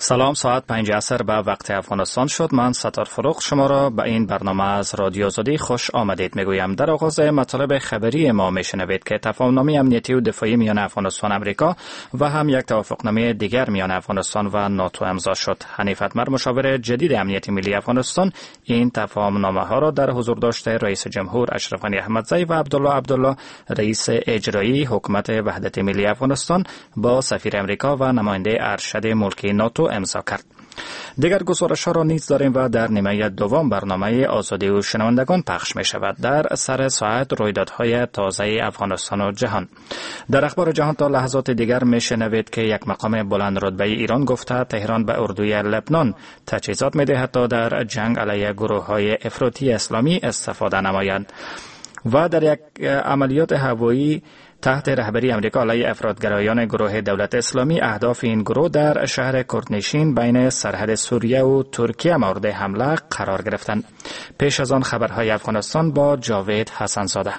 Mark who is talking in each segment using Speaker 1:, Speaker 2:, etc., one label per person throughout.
Speaker 1: سلام، ساعت 5 عصر به وقت افغانستان شد. من ستار فروغ شما را به این برنامه از رادیو آزادی خوش آمدید میگویم. در آغاز مطالب خبری ما میشنوید که تفاهمنامه امنیتی و دفاعی میان افغانستان و امریکا و هم یک توافقنامه دیگر میان افغانستان و ناتو امضا شد. حنیف اتمر، مشاور جدید امنیت ملی افغانستان، این تفاهمنامه ها را در حضور داشته رئیس جمهور اشرف غنی احمدزی و عبدالله رئیس اجرایی حکومت وحدت ملی افغانستان با سفیر امریکا و نماینده ارشد ملکی ناتو امضا کرد. دیگر گزارش ها را نیز داریم و در نیمه دوم برنامه آزادی و شنوندگان پخش می شود. در سر ساعت رویدادهای تازه افغانستان و جهان. در اخبار جهان تا لحظات دیگر می شنوید که یک مقام بلند رتبه ایران گفته تهران به اردوی لبنان تجهیزات می دهد تا در جنگ علیه گروه های افراطی اسلامی استفاده نمایند. و در یک عملیات هوایی تحت رهبری امریکا علیه افراطگرایان گروه دولت اسلامی، اهداف این گروه در شهر کردنشین بین سرحد سوریه و ترکیه مورد حمله قرار گرفتند. پیش از آن خبرهای افغانستان با جاوید حسن‌زاده.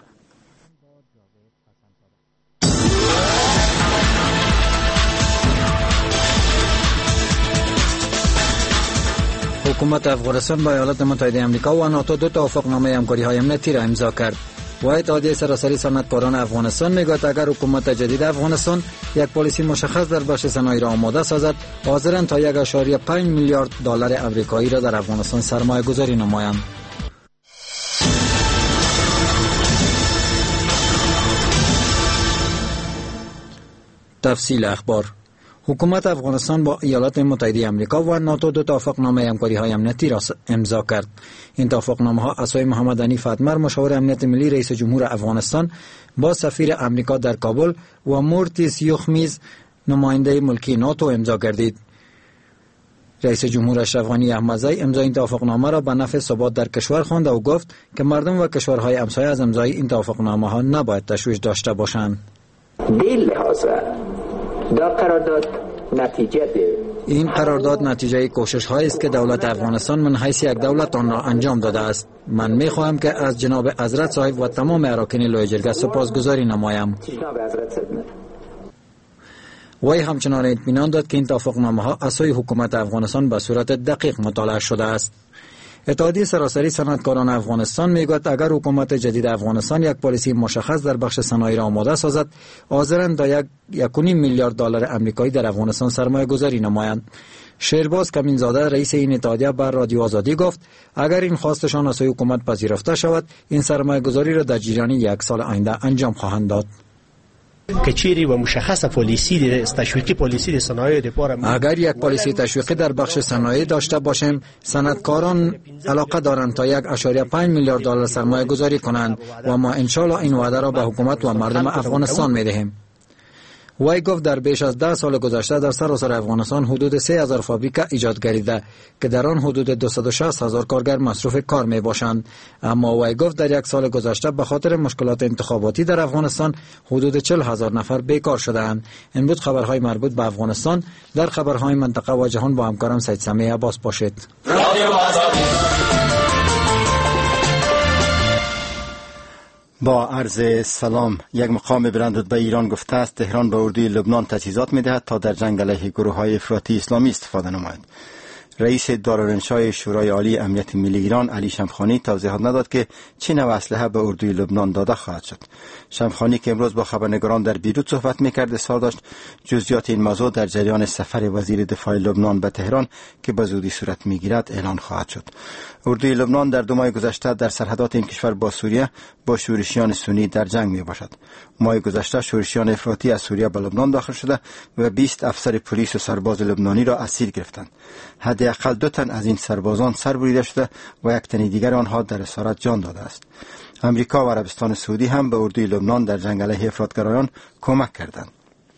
Speaker 2: حکومت افغانستان با ایالات متحده آمریکا و ناتو دو توافقنامه همکاری‌های امنیتی را امضا کرد. و اتحادیه سراسری صنعتکاران افغانستان میگوید اگر حکومت جدید افغانستان یک پالیسی مشخص در بخش صنایع را آماده سازد، حاضرند تا 1.5 میلیارد دلار آمریکایی را در افغانستان سرمایه گذاری نمایند. تفصیل اخبار. حکومت افغانستان با ایالات متحده آمریکا و ناتو دو توافقنامه همکاری‌های امنیتی را امضا کرد. این توافقنامه‌ها اسای محمد حنیف اتمر، مشاور امنیت ملی رئیس جمهور افغانستان، با سفیر امریکا در کابل و مورتیس یوخمیز، نماینده ملکی ناتو امضا گردید. رئیس جمهور اشرف غنی احمدزی امضای این توافقنامه را به نفع ثبات در کشور خواند و گفت که مردم و کشورهای همسایه از امضای این توافقنامه‌ها نباید تشویش داشته باشند. این قرارداد نتیجه کوشش هایی است که دولت افغانستان من حیث یک دولت آن را انجام داده است. من می خواهم که از جناب حضرت صاحب و تمام اراکین لوی جرگه سپاسگزاری نمایم. وی همچنان اطمینان داد که این توافقنامه ها اسای حکومت افغانستان به صورت دقیق مطالعه شده است. اتحادیه سراسری صنعتکاران افغانستان میگوید اگر حکومت جدید افغانستان یک پالیسی مشخص در بخش صنایع را آماده سازد، حاضرند تا 1.5 میلیارد دلار آمریکایی در افغانستان سرمایه گذاری نمایند. شیرباز کمینزاده، رئیس این اتحادیه، بر رادیو آزادی گفت اگر این خواستشان از حکومت پذیرفته شود، این سرمایه گذاری را در جریان 1 سال آینده انجام خواهند داد.
Speaker 3: کچیری و مشخص پالیسی تشویقی پالیسی صنایع
Speaker 2: اگر یک پالیسی تشویقی در بخش صنایع داشته باشیم، صنعتکاران علاقه دارند تا 1.5 میلیارد دلار سرمایه گذاری کنند و ما ان شاء الله این وعده را به حکومت و مردم افغانستان میدهیم. وی گفت در بیش از 10 سال گذشته در سراسر افغانستان حدود 3000 فابریکه ایجاد گردیده که در آن حدود 260,000 کارگر مصروف کار می باشند. اما وی گفت در 1 سال گذشته به خاطر مشکلات انتخاباتی در افغانستان حدود 40,000 نفر بیکار شده‌اند. این بود خبرهای مربوط به افغانستان. در خبرهای منطقه و جهان با همکارم سید سمیع عباس باشید.
Speaker 4: با عرض سلام. یک مقام بلند رتبه ایران گفته است تهران به اردوی لبنان تجهیزات می‌دهد تا در جنگ علیه گروه‌های افراطی اسلامی استفاده نماید. رئیس دارالانشای شورای عالی امنیت ملی ایران علی شمخانی توضیحات نداد که چه نوع اسلحه به اردوی لبنان داده خواهد شد. شمخانی که امروز با خبرنگاران در بیروت صحبت می‌کرد اظهار داشت جزئیات این موضوع در جریان سفر وزیر دفاع لبنان به تهران که به زودی صورت می‌گیرد اعلان خواهد شد. اردوی لبنان در 2 ماه گذشته در سرحدات این کشور با سوریه با شورشیان سنی در جنگ میباشد. ماه گذشته شورشیان افراطی از سوریه به لبنان داخل شده و 20 افسر پلیس و سرباز لبنانی را اسیر گرفتند. حداقل 2 تن از این سربازان سر بریده شده و 1 تن دیگر آنها در اسارت جان داده است. امریکا و عربستان سعودی هم به اردوی لبنان در جنگ علیه افراطگرایان کمک کردند.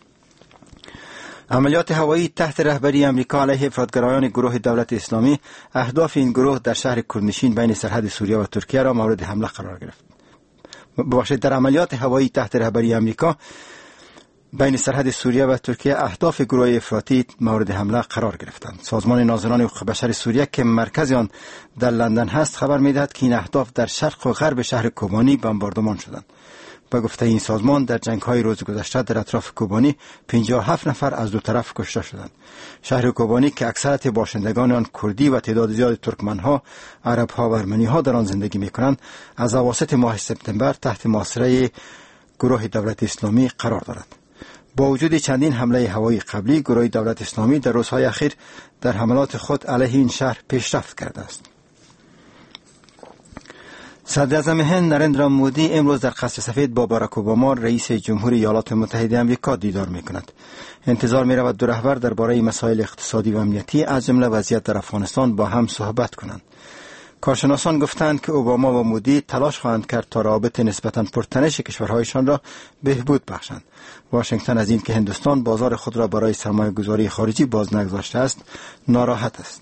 Speaker 4: عملیات هوایی تحت رهبری امریکا علیه افراطگرایان گروه دولت اسلامی، اهداف این گروه در شهر کردنشین بین سرحد سوریه و ترکیه را مورد حمله قرار گرفت. ببخشید، در عملیات هوایی تحت رهبری امریکا بین سرحد سوریه و ترکیه اهداف گروه افراطی مورد حمله قرار گرفتند. سازمان ناظران حقوق بشر سوریه که مرکز آن در لندن هست خبر می‌دهد که این اهداف در شرق و غرب شهر کوبانی بمباردمان شدند. به گفته این سازمان در جنگ‌های روز گذشته در اطراف کوبانی 57 نفر از دو طرف کشته شدند. شهر کوبانی که اکثریت باشندگان آن کردی و تعداد زیاد ترکمن‌ها، عرب‌ها و ارمنی‌ها در آن زندگی می‌کنند، از اواسط ماه سپتامبر تحت محاصره گروه دولت اسلامی قرار دارد. با وجود چندین حمله هوایی قبلی، گروه دولت اسلامی در روزهای اخیر در حملات خود علیه این شهر پیشرفت کرده است. صدر اعظم هند نریندرا مودی امروز در قصر سفید با باراک اوباما رئیس جمهوری ایالات متحده آمریکا دیدار می‌کند. انتظار می‌رود دو رهبر درباره مسائل اقتصادی و امنیتی از جمله وضعیت در افغانستان با هم صحبت کنند. کارشناسان گفتند که اوباما و مودی تلاش خواهند کرد تا روابط نسبتاً پرتنش کشورهایشان را بهبود بخشند. واشنگتن از این که هندوستان بازار خود را برای سرمایه‌گذاری خارجی باز نگذاشته است ناراحت است.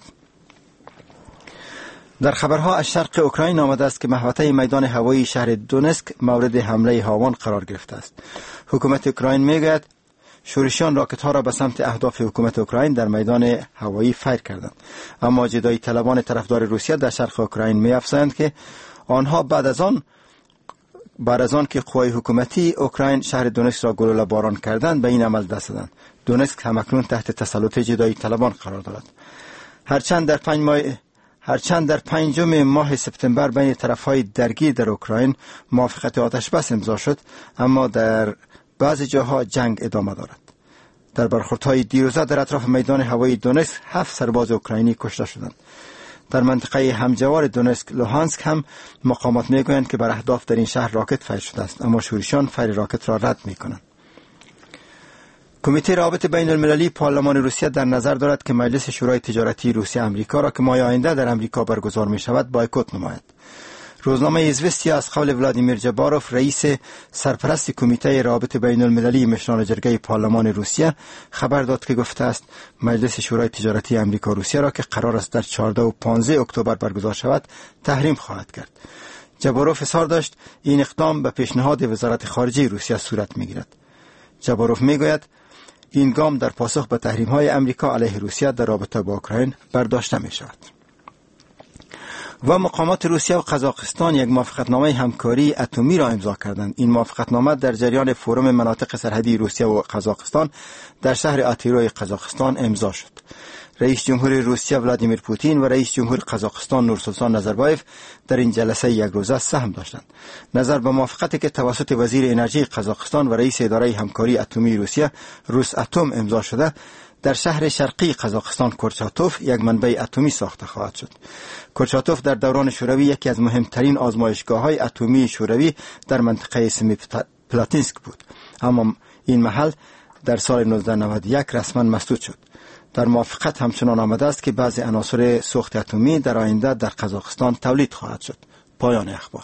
Speaker 4: در خبرها از شرق اوکراین آمده است که محوطه میدان هوایی شهر دونسک مورد حمله هاوان قرار گرفته است. حکومت اوکراین میگوید شورشیان راکت‌ها را به سمت اهداف حکومت اوکراین در میدان هوایی فیر کردند، اما جدایی طلبان طرفدار روسیه در شرق اوکراین می‌افزایند که آنها بعد از آن که قوای حکومتی اوکراین شهر دونسک را گلوله باران کردند به این عمل دست دادند. دونسک همکنون تحت تسلط جدایی طلبان قرار دارد. هرچند در 5 ماه سپتامبر بین طرفهای درگیر در اوکراین موافقت آتش بس امضا شد، اما در بعضی جاها جنگ ادامه دارد. در برخوردهای دیروزه در اطراف میدان هوایی دونسک 7 سرباز اوکراینی کشته شدند. در منطقه همجوار دونسک لوهانسک هم مقامات میگویند که بر اهداف در این شهر راکت فیر شده است، اما شورشیان فیر راکت را رد میکنند. کمیته روابط بین المللی پارلمان روسیه در نظر دارد که مجلس شورای تجارتی روسیه امریکا را که ماه آینده در امریکا برگزار می شود بایکوت نماید. روزنامه ایزوستیا از قول ولادیمیر جباروف رئیس سرپرست کمیته روابط بین المللی مشران جرگه پارلمان روسیه خبر داد که گفته است مجلس شورای تجارتی امریکا روسیه را که قرار است در 14 و 15 اکتبر برگزار شود تحریم خواهد کرد. جباروف اصرار داشت این اقدام به پیشنهاد وزارت خارجه روسیه صورت میگیرد. جباروف میگوید این گام در پاسخ به تحریم‌های امریکا علیه روسیه در رابطه با اوکراین برداشته می‌شود. و مقامات روسیه و قزاقستان یک موافقتنامه همکاری اتمی را امضا کردند. این موافقتنامه در جریان فورم مناطق سرحدی روسیه و قزاقستان در شهر آتیروی قزاقستان امضا شد. رئیس جمهور روسیه ولادیمیر پوتین و رئیس جمهور قزاقستان نورسلطان نظربایف در این جلسه یک روزه سهم داشتند. نظر به موافقتی که توسط وزیر انرژی قزاقستان و رئیس اداره همکاری اتمی روسیه روس اتم امضا شده، در شهر شرقی قزاقستان کورچاتوف یک منبع اتمی ساخته خواهد شد. کورچاتوف در دوران شوروی یکی از مهمترین آزمایشگاه‌های اتمی شوروی در منطقه سمی پلاتینسک بود، اما این محل در سال 1991 رسما مسدود شد. در موافقت همچنان آمده است که بعضی عناصر سوخت اتمی در آینده در قزاقستان تولید خواهد شد. پایان اخبار.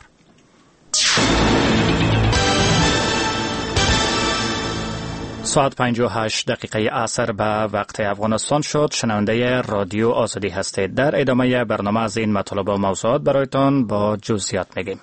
Speaker 1: ساعت 58 دقیقه عصر به وقت افغانستان شد. شنونده رادیو آزادی هستید. در ادامه برنامه از این مطالب و موضوعات برایتان با جزئیات میگیم.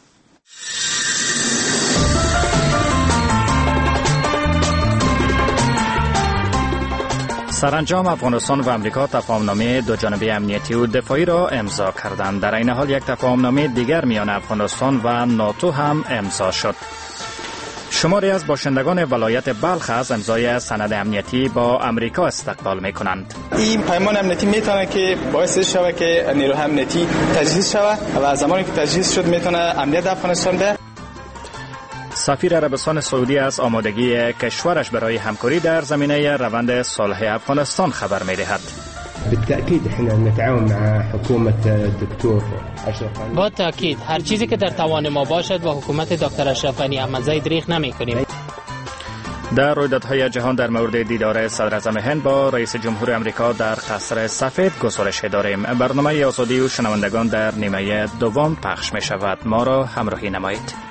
Speaker 1: سرانجام افغانستان و امریکا تفاهمنامه دوجانبه امنیتی و دفاعی را امضا کردند. در این حال یک تفاهمنامه دیگر میان افغانستان و ناتو هم امضا شد. شماری از باشندگان ولایت بلخ از امضای سند امنیتی با امریکا استقبال می‌کنند.
Speaker 5: این پیمان امنیتی میتونه که باعث شود که نیروهای امنیتی تجهیز شود و از زمانی که تجهیز شد میتونه امنیت افغانستان ده.
Speaker 1: سفیر عربستان سعودی از آمادگی کشورش برای همکاری در زمینه روند صلح افغانستان خبر می‌دهد.
Speaker 6: بالتأكيد احنا نتعاون مع حكومة الدكتور اشرف غنی.
Speaker 7: با تأکید هر چیزی که در توان ما باشد و حکومت دکتر اشرف غنی احمدزی دریغ نمی‌کنیم.
Speaker 1: در رویدادهای جهان در مورد دیدار صدر اعظم هند با رئیس جمهور امریکا در قصر سفید گزارش داریم. برنامه آزادی و شنوندگان در نیمه دوم پخش می شود. ما را همراهی نمایید.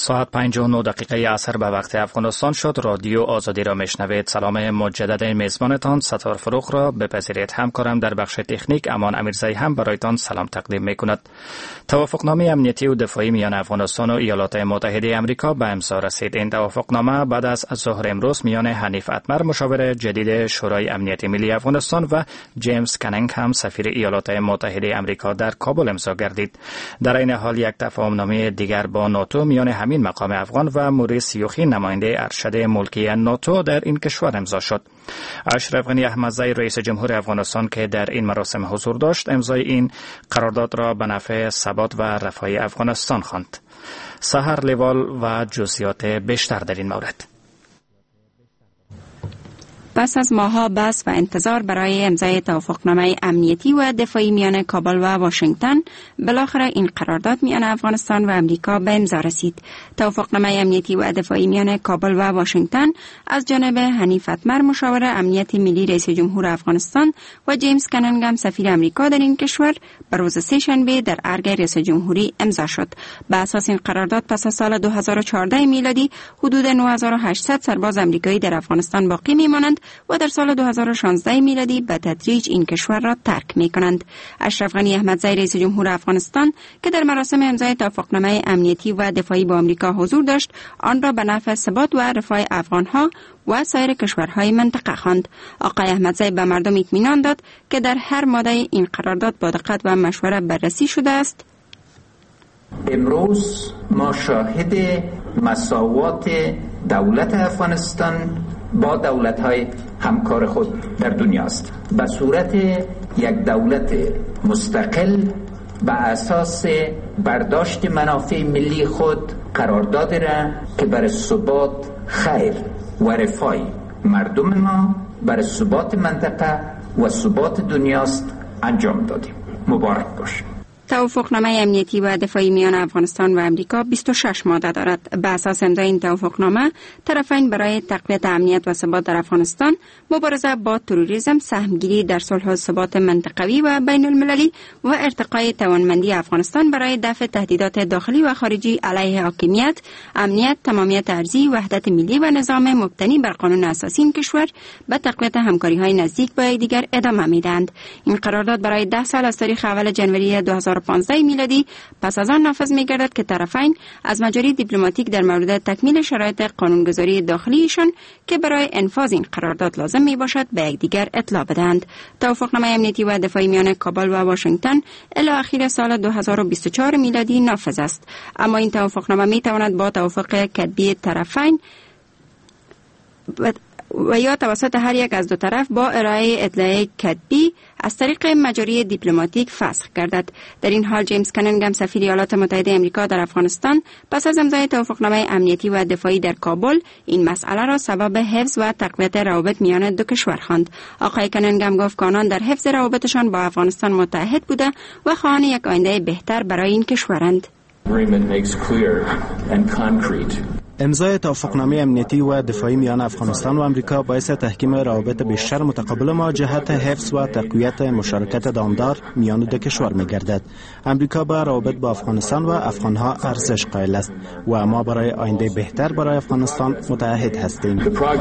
Speaker 1: ساعت 5:09 دقیقه عصر به وقت افغانستان شد. رادیو آزادی را میشنوید. سلام مجدد میزبانتان ستار فروغ را بپذیرید. همکارم در بخش تکنیک امان امیرزایی هم برایتان سلام تقدیم میکند. توافقنامه امنیتی و دفاعی میان افغانستان و ایالات متحده آمریکا به امضا رسید. این توافقنامه بعد از ظهر امروز میان حنیف اتمر مشاور جدید شورای امنیت ملی افغانستان و جیمز کنینگهم سفیر ایالات متحده آمریکا در کابل امضا گردید. در این حال یک تفاهمنامه دیگر با ناتو میان همین مقام افغان و موریس یوخی نماینده ارشد ملکی ناتو در این کشور امضا شد. اشرف غنی احمدزی رئیس جمهور افغانستان که در این مراسم حضور داشت امضای این قرارداد را به نفع ثبات و رفاه افغانستان خواند. سحر لیوال و جزئیات بیشتر در این مورد.
Speaker 8: پس از ماه‌ها بحث و انتظار برای امضای توافقنامه امنیتی و دفاعی میان کابل و واشنگتن، بالاخره این قرارداد میان افغانستان و امریکا به امضا رسید. توافقنامه امنیتی و دفاعی میان کابل و واشنگتن از جانب حنیف اتمر مشاور امنیت ملی رئیس جمهور افغانستان و جیمز کنینگهم سفیر امریکا در این کشور به روز سه‌شنبه در ارگ رئیس جمهوری امضا شد. به اساس این قرارداد پس از سال 2014 میلادی حدود 9800 سرباز امریکایی در افغانستان باقی میمانند و در سال 2016 میلادی به تدریج این کشور را ترک می کنند. اشرف غنی احمدزی رئیس جمهور افغانستان که در مراسم امضای توافقنامه امنیتی و دفاعی با آمریکا حضور داشت، آن را به نفع ثبات و رفاه افغانها و سایر کشورهای منطقه خواند. آقای احمدزی به مردم اطمینان داد که در هر ماده این قرارداد با دقت و مشوره بررسی شده است.
Speaker 9: امروز ما شاهد مساوات دولت افغانستان با دولت‌های همکار خود در دنیا است. به صورت یک دولت مستقل به اساس برداشت منافع ملی خود قرارداد را که برای ثبات خیر و رفاه مردم ما، برای ثبات منطقه و ثبات دنیاست انجام دادیم. مبارک باشید.
Speaker 8: توافقنامه امنیتی و دفاعی میان افغانستان و امریکا 26 ماده دارد. به اساس امضای این توافقنامه، طرفین برای تقویت امنیت و ثبات در افغانستان، مبارزه با تروریسم، سهمگیری در صلح و ثبات منطقوی و بین المللی و ارتقای توانمندی افغانستان برای دفع تهدیدات داخلی و خارجی علیه حاکمیت، امنیت، تمامیت ارضی، وحدت ملی و نظام مبتنی بر قانون اساسی این کشور به تقویت همکاری‌های نزدیک با یکدیگر ادامه می‌دهند. این قرارداد برای 10 سال از تاریخ اول جنوری 2015 میلادی پس از آن نافذ می‌گردد که طرفین از مجاری دیپلماتیک در مورد تکمیل شرایط قانونگذاری داخلیشان که برای انفاذ این قرارداد لازم میباشد به یکدیگر اطلاع بدهند. توافقنامه امنیتی و دفاعی میان کابل و واشنگتن الی اخیر سال 2024 میلادی نافذ است، اما این توافقنامه میتواند با توافق کتبی طرفین و یا توسط هر یک از دو طرف با ارائه اطلاع کتبی از طریق مجاری دیپلماتیک فسخ گردد. در این حال جیمز کنینگهم سفیر ایالات متحده آمریکا در افغانستان پس از امضای توافقنامه امنیتی و دفاعی در کابل این مسئله را سبب حفظ و تقویت روابط میان دو کشور خواند. آقای کنینگهم گفت که آنان در حفظ روابطشان با افغانستان متحد بوده و خواهان یک آینده بهتر برای این کشورند.
Speaker 10: امضای توافقنامه امنیتی و دفاعی میان افغانستان و امریکا باعث تحکیم روابط بیشتر متقابل ما جهت حفظ و تقویت مشارکت دامدار میان دو کشور می‌گردد. امریکا به روابط با افغانستان و افغانها ارزش قائل است و ما برای آینده بهتر برای افغانستان متحد هستیم.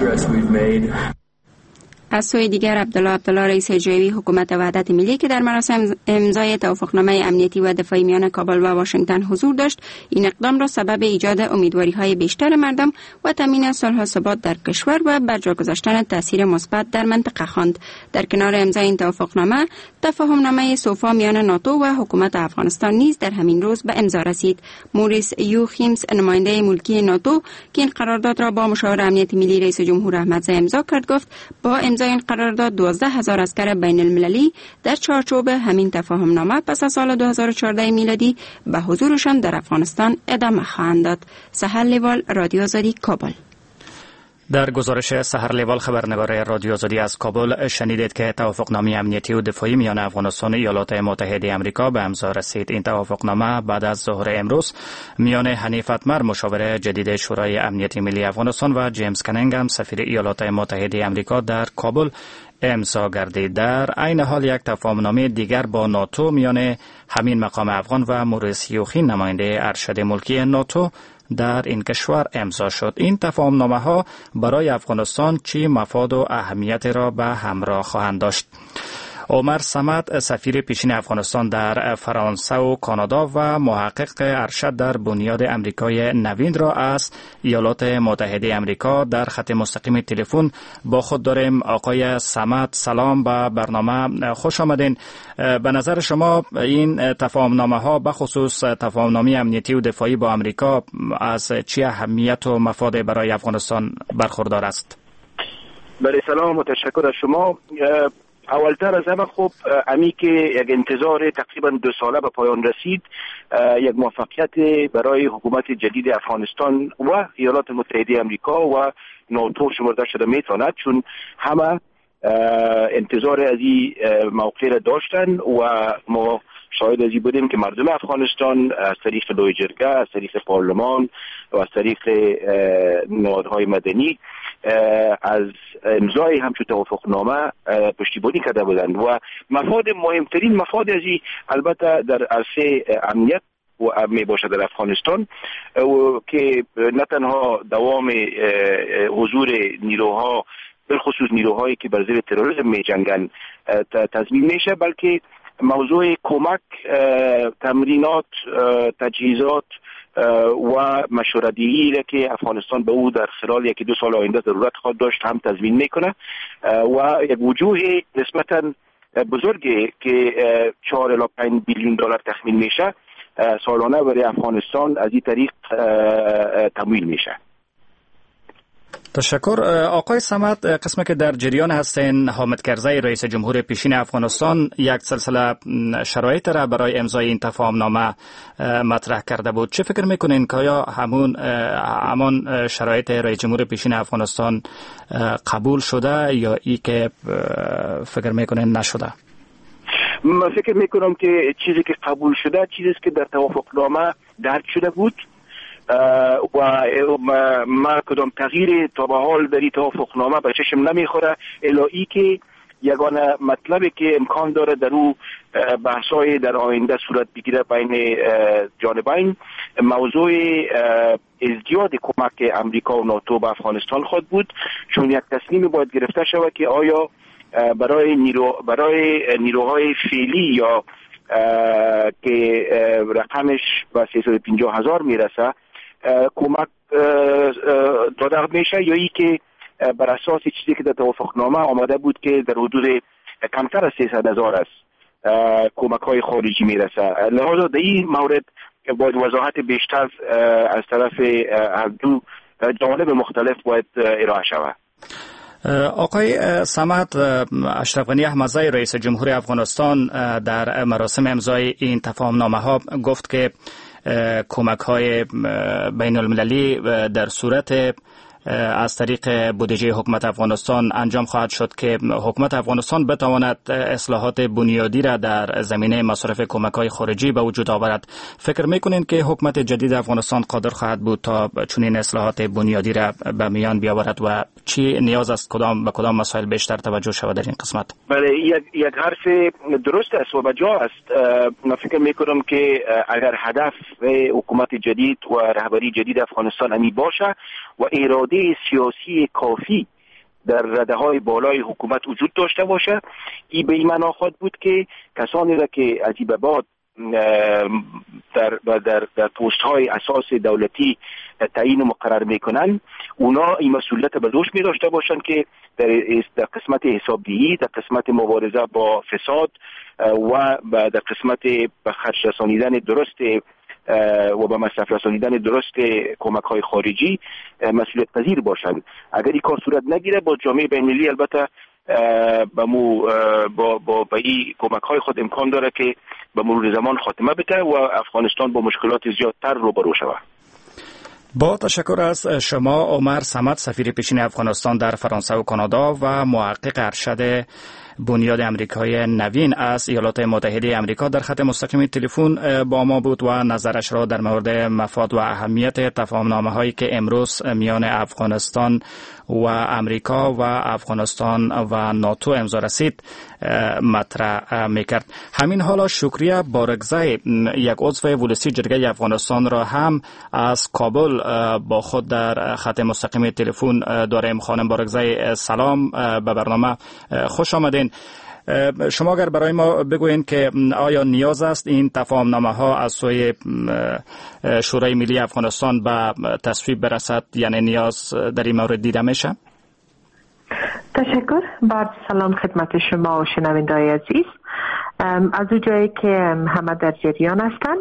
Speaker 8: از سوی دیگر عبدالله رئیس اجرایی حکومت وحدت ملی که در مراسم امضای توافقنامه امنیتی و دفاعی میان کابل و واشنگتن حضور داشت، این اقدام را سبب ایجاد امیدواری‌های بیشتر مردم و تامین صلح و ثبات در کشور و بر جا گذاشتن تاثیر مثبت در منطقه خواند. در کنار امضای این توافقنامه، تفاهمنامه سوفا میان ناتو و حکومت افغانستان نیز در همین روز به امضا رسید. موریس یوخیمز نماینده ملکی ناتو که این قرارداد را با مشاور امنیت ملی رئیس جمهور احمدزی امضا کرد گفت با امضای این قرارداد 12,000 عسکر بین المللی در چارچوب همین تفاهمنامه پس از سال 2014 میلادی به حضورشان در افغانستان ادامه خواهند داد. سحر لیوال، رادیو آزادی، کابل.
Speaker 1: در گزارش سحر لیوال خبرنگار رادیو آزادی از کابل شنیدید که توافقنامه امنیتی و دفاعی میان افغانستان و ایالات متحده آمریکا به امضا رسید. این توافقنامه بعد از ظهر امروز میان حنیف اتمر مشاور جدید شورای امنیت ملی افغانستان و جیمز کنینگهم سفیر ایالات متحده آمریکا در کابل امضا گردید. در عین حال یک تفاهمنامه دیگر با ناتو میان همین مقام افغان و موریس یوخی نماینده ارشد ملکی ناتو در این کشور امضا شد. این تفاهمنامه ها برای افغانستان چه مفاد و اهمیت را به همراه خواهند داشت؟ عمر صمد، سفیر پیشین افغانستان در فرانسه و کانادا و محقق ارشد در بنیاد امریکای نوین را از ایالات متحده امریکا در خط مستقیم تلفن با خود داریم. آقای صمد، سلام، به برنامه خوش آمدین. به نظر شما این تفاهمنامه ها به خصوص تفاهمنامه امنیتی و دفاعی با امریکا از چه اهمیت و مفاد برای افغانستان برخوردار است؟
Speaker 11: بله، سلام و تشکر از شما. اولتر از همه خب امی که یک انتظار تقریبا 2 ساله به پایان رسید، یک موفقیت برای حکومت جدید افغانستان و ایالات متحده امریکا و ناتو شمرده شده میتواند، چون همه انتظار از این موقع را داشتن و ما شاهد از این بودیم که مردم افغانستان از طریق لوی جرگه، از طریق پارلمان و از طریق نهادهای مدنی از امضای همچون توافقنامه پشتیبانی کرده بودند و مهمترین مفاد از این البته در عرصه امنیت و می باشد در افغانستان و که نه تنها دوام حضور نیروها، بالخصوص نیروهایی که بر ضد تروریسم می جنگند تضمین میشه، بلکه موضوع کمک، تمرینات، تجهیزات و مشوره‌دهی را که افغانستان به او در خلال 1-2 سال آینده ضرورت خواهد داشت هم تضمین میکنه و یک وجوه نسبتاً بزرگی که 4 الی 5 بیلیون دلار تخمین میشه سالانه برای افغانستان از این طریق تمویل میشه.
Speaker 1: تشکر. آقای صمد، قسمی که در جریان هستین، حامد کرزی رئیس جمهور پیشین افغانستان یک سلسله شرایط را برای امضای این تفاهمنامه مطرح کرده بود. چه فکر میکنین که آیا همان شرایط رئیس جمهور پیشین افغانستان قبول شده یا ای که فکر میکنین نشده؟
Speaker 11: من فکر میکنم که چیزی که قبول شده چیزی است که در توافقنامه درج شده بود و ما کدام تغییر تا به حال در این توافقنامه به چشم نمیخوره الا ای که یگانه مطلبی که امکان داره در او بحث‌های در آینده صورت بگیره بین جانبین موضوع ازدیاد کمک امریکا و ناتو به افغانستان خود بود، چون یک تصمیم باید گرفته شود که آیا برای نیروهای فعلی یا که رقمش به 350,000 میرسه کمک داده میشه یا ای که بر اساس چیزی که در توافقنامه آمده بود که در حدود کمتر از 300,000 است کمک های خارجی میرسه. لحاظا در این مورد باید وضاحت بیشتر از طرف هر دو جانب مختلف باید ارائه شود.
Speaker 1: آقای صمد، اشرف غنی احمدزی رئیس جمهور افغانستان در مراسم امضای این تفاهمنامه ها گفت که کمک های بین المللی در صورت از طریق بودجه حکومت افغانستان انجام خواهد شد که حکومت افغانستان بتواند اصلاحات بنیادی را در زمینه مصرف کمک های خارجی به وجود آورد. فکر میکنین که حکومت جدید افغانستان قادر خواهد بود تا چنین اصلاحات بنیادی را به میان بیاورد و چی نیاز است به کدام مسائل بیشتر توجه شود در این قسمت؟
Speaker 11: بله، یک حرف درست است و بجا است. من فکر میکنم که اگر هدف حکومت جدید و رهبری جدید افغانستان امی باشه و اراده سیاسی کافی در رده‌های بالای حکومت وجود داشته باشه، این به این معنا خواهد بود که کسانی را که از این به بعد در پست‌های اساس دولتی تعیین و مقرر میکنن، اونا این مسئولیت به دوش می داشته باشن که در قسمت حسابدهی، در قسمت مبارزه با فساد و در قسمت به خرج رسانیدن درست و به مصرف رسانیدن درست کمک های خارجی مسئولیت پذیر باشند. اگر این کار صورت نگیره، با جامعه بین‌المللی البته با این کمک های خود امکان داره که به مرور زمان خاتمه بده و افغانستان با مشکلات زیادتر روبرو شود.
Speaker 1: با تشکر از شما عمر صمد، سفیر پیشین افغانستان در فرانسه و کانادا و محقق ارشد بنیاد آمریکایی نوین از ایالات متحده آمریکا در خط مستقیم تلفن با ما بود و نظرش را در مورد مفاد و اهمیت تفاهم‌نامه‌هایی که امروز میان افغانستان و آمریکا و افغانستان و ناتو امضا رسید مطرح میکرد. همین حالا شکریه بارگزای، یک عضو ولسی جرگه افغانستان را هم از کابل با خود در خط مستقیم تلفن داریم. خانم بارگزای سلام به برنامه، خوش آمدین. شما اگر برای ما بگوین که آیا نیاز است این تفاهم‌نامه ها از سوی شورای ملی افغانستان به تصویب برسد، یعنی نیاز در این مورد دیده میشه؟
Speaker 12: تشکر. بعد سلام خدمت شما و شنونده‌های عزیز. از اون جایی که همه در جریان هستند،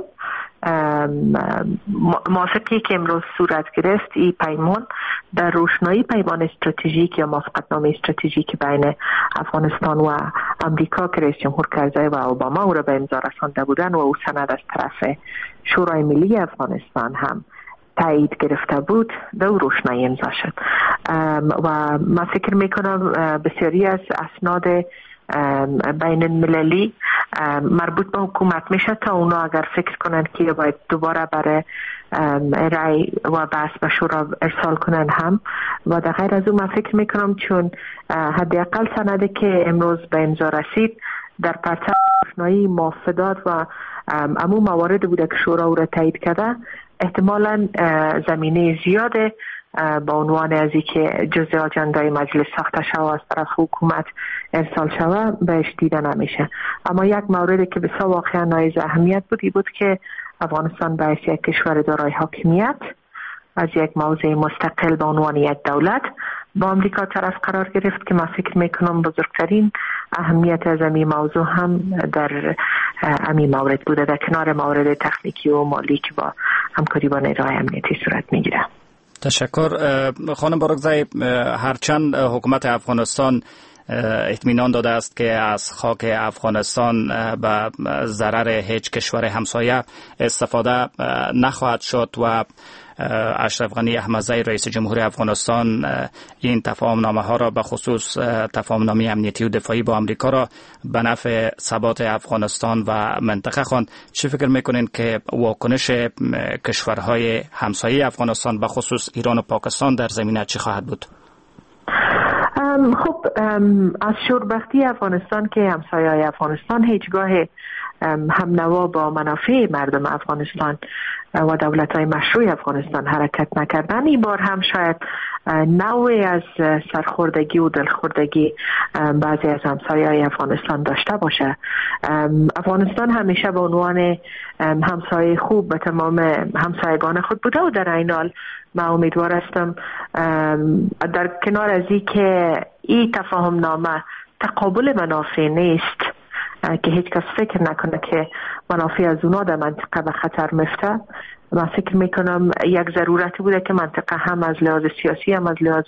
Speaker 12: موافقی که امروز صورت گرفت این پیمان در روشنایی پیمان استراتژیک یا موافقتنامه استراتژیک بین افغانستان و امریکا که رئیس جمهور کرزی و اوباما او را به امضا رسانده بودند و او سند از طرف شورای ملی افغانستان هم تایید گرفته بود، در روشنایی امضا شد و من فکر میکنم بسیاری از اسناد بین المللی مربوط به حکومت میشه تا اونا اگر فکر کنن که باید دوباره برای رای و بحث به شورا ارسال کنن هم و در غیر از اون من فکر میکنم چون حداقل سندی که امروز به امضا رسید در پرتو روشنایی مفادات و عموم موارد بوده که شورا او را تایید کرده، احتمالاً زمینه زیاده با عنوان از که جزء آجندای مجلس ساخته شود از طرف حکومت ارسال شود بهش دیده نمیشه. اما یک موردی که بسیار واقعا نایز اهمیت بود که افغانستان به حیث یک کشور دارای حاکمیت از یک موضع مستقل به عنوان یک دولت با آمریکا طرف قرار گرفت که من فکر میکنم بزرگترین اهمیت از این موضوع هم در این مورد بوده، در کنار موارد تکنیکی و مالی که با همکاری با نیروهای امنیتی صورت میگیره.
Speaker 1: تشکر. خانم بارگزای، هرچند حکومت افغانستان اطمینان داده است که از خاک افغانستان به ضرر هیچ کشور همسایه استفاده نخواهد شد و اشرف غنی احمدزی رئیس جمهور افغانستان این تفاهم‌نامه ها را به خصوص تفاهم‌نامه امنیتی و دفاعی با آمریکا را به نفع ثبات افغانستان و منطقه خواند، چه فکر میکنین که واکنش کشورهای همسایه افغانستان به خصوص ایران و پاکستان در زمینه چه خواهد بود؟
Speaker 12: خب از شوربختی افغانستان که همسایه‌های افغانستان هیچگاه هم نوا با منافع مردم افغانستان و دولت‌های مشروع افغانستان حرکت نکردن، این بار هم شاید نوعی از سرخوردگی و دلخوردگی بعضی از همسایه‌های افغانستان داشته باشه. افغانستان همیشه به عنوان همسایه خوب به تمام همسایگان خود بوده و در این حال من امیدوار هستم در کنار از این که این تفاهم نامه تقابل منافع نیست که هیچ کس فکر نکنه که منافع از اونا در منطقه به خطر میفته، من فکر میکنم یک ضرورتی بوده که منطقه هم از لحاظ سیاسی هم از لحاظ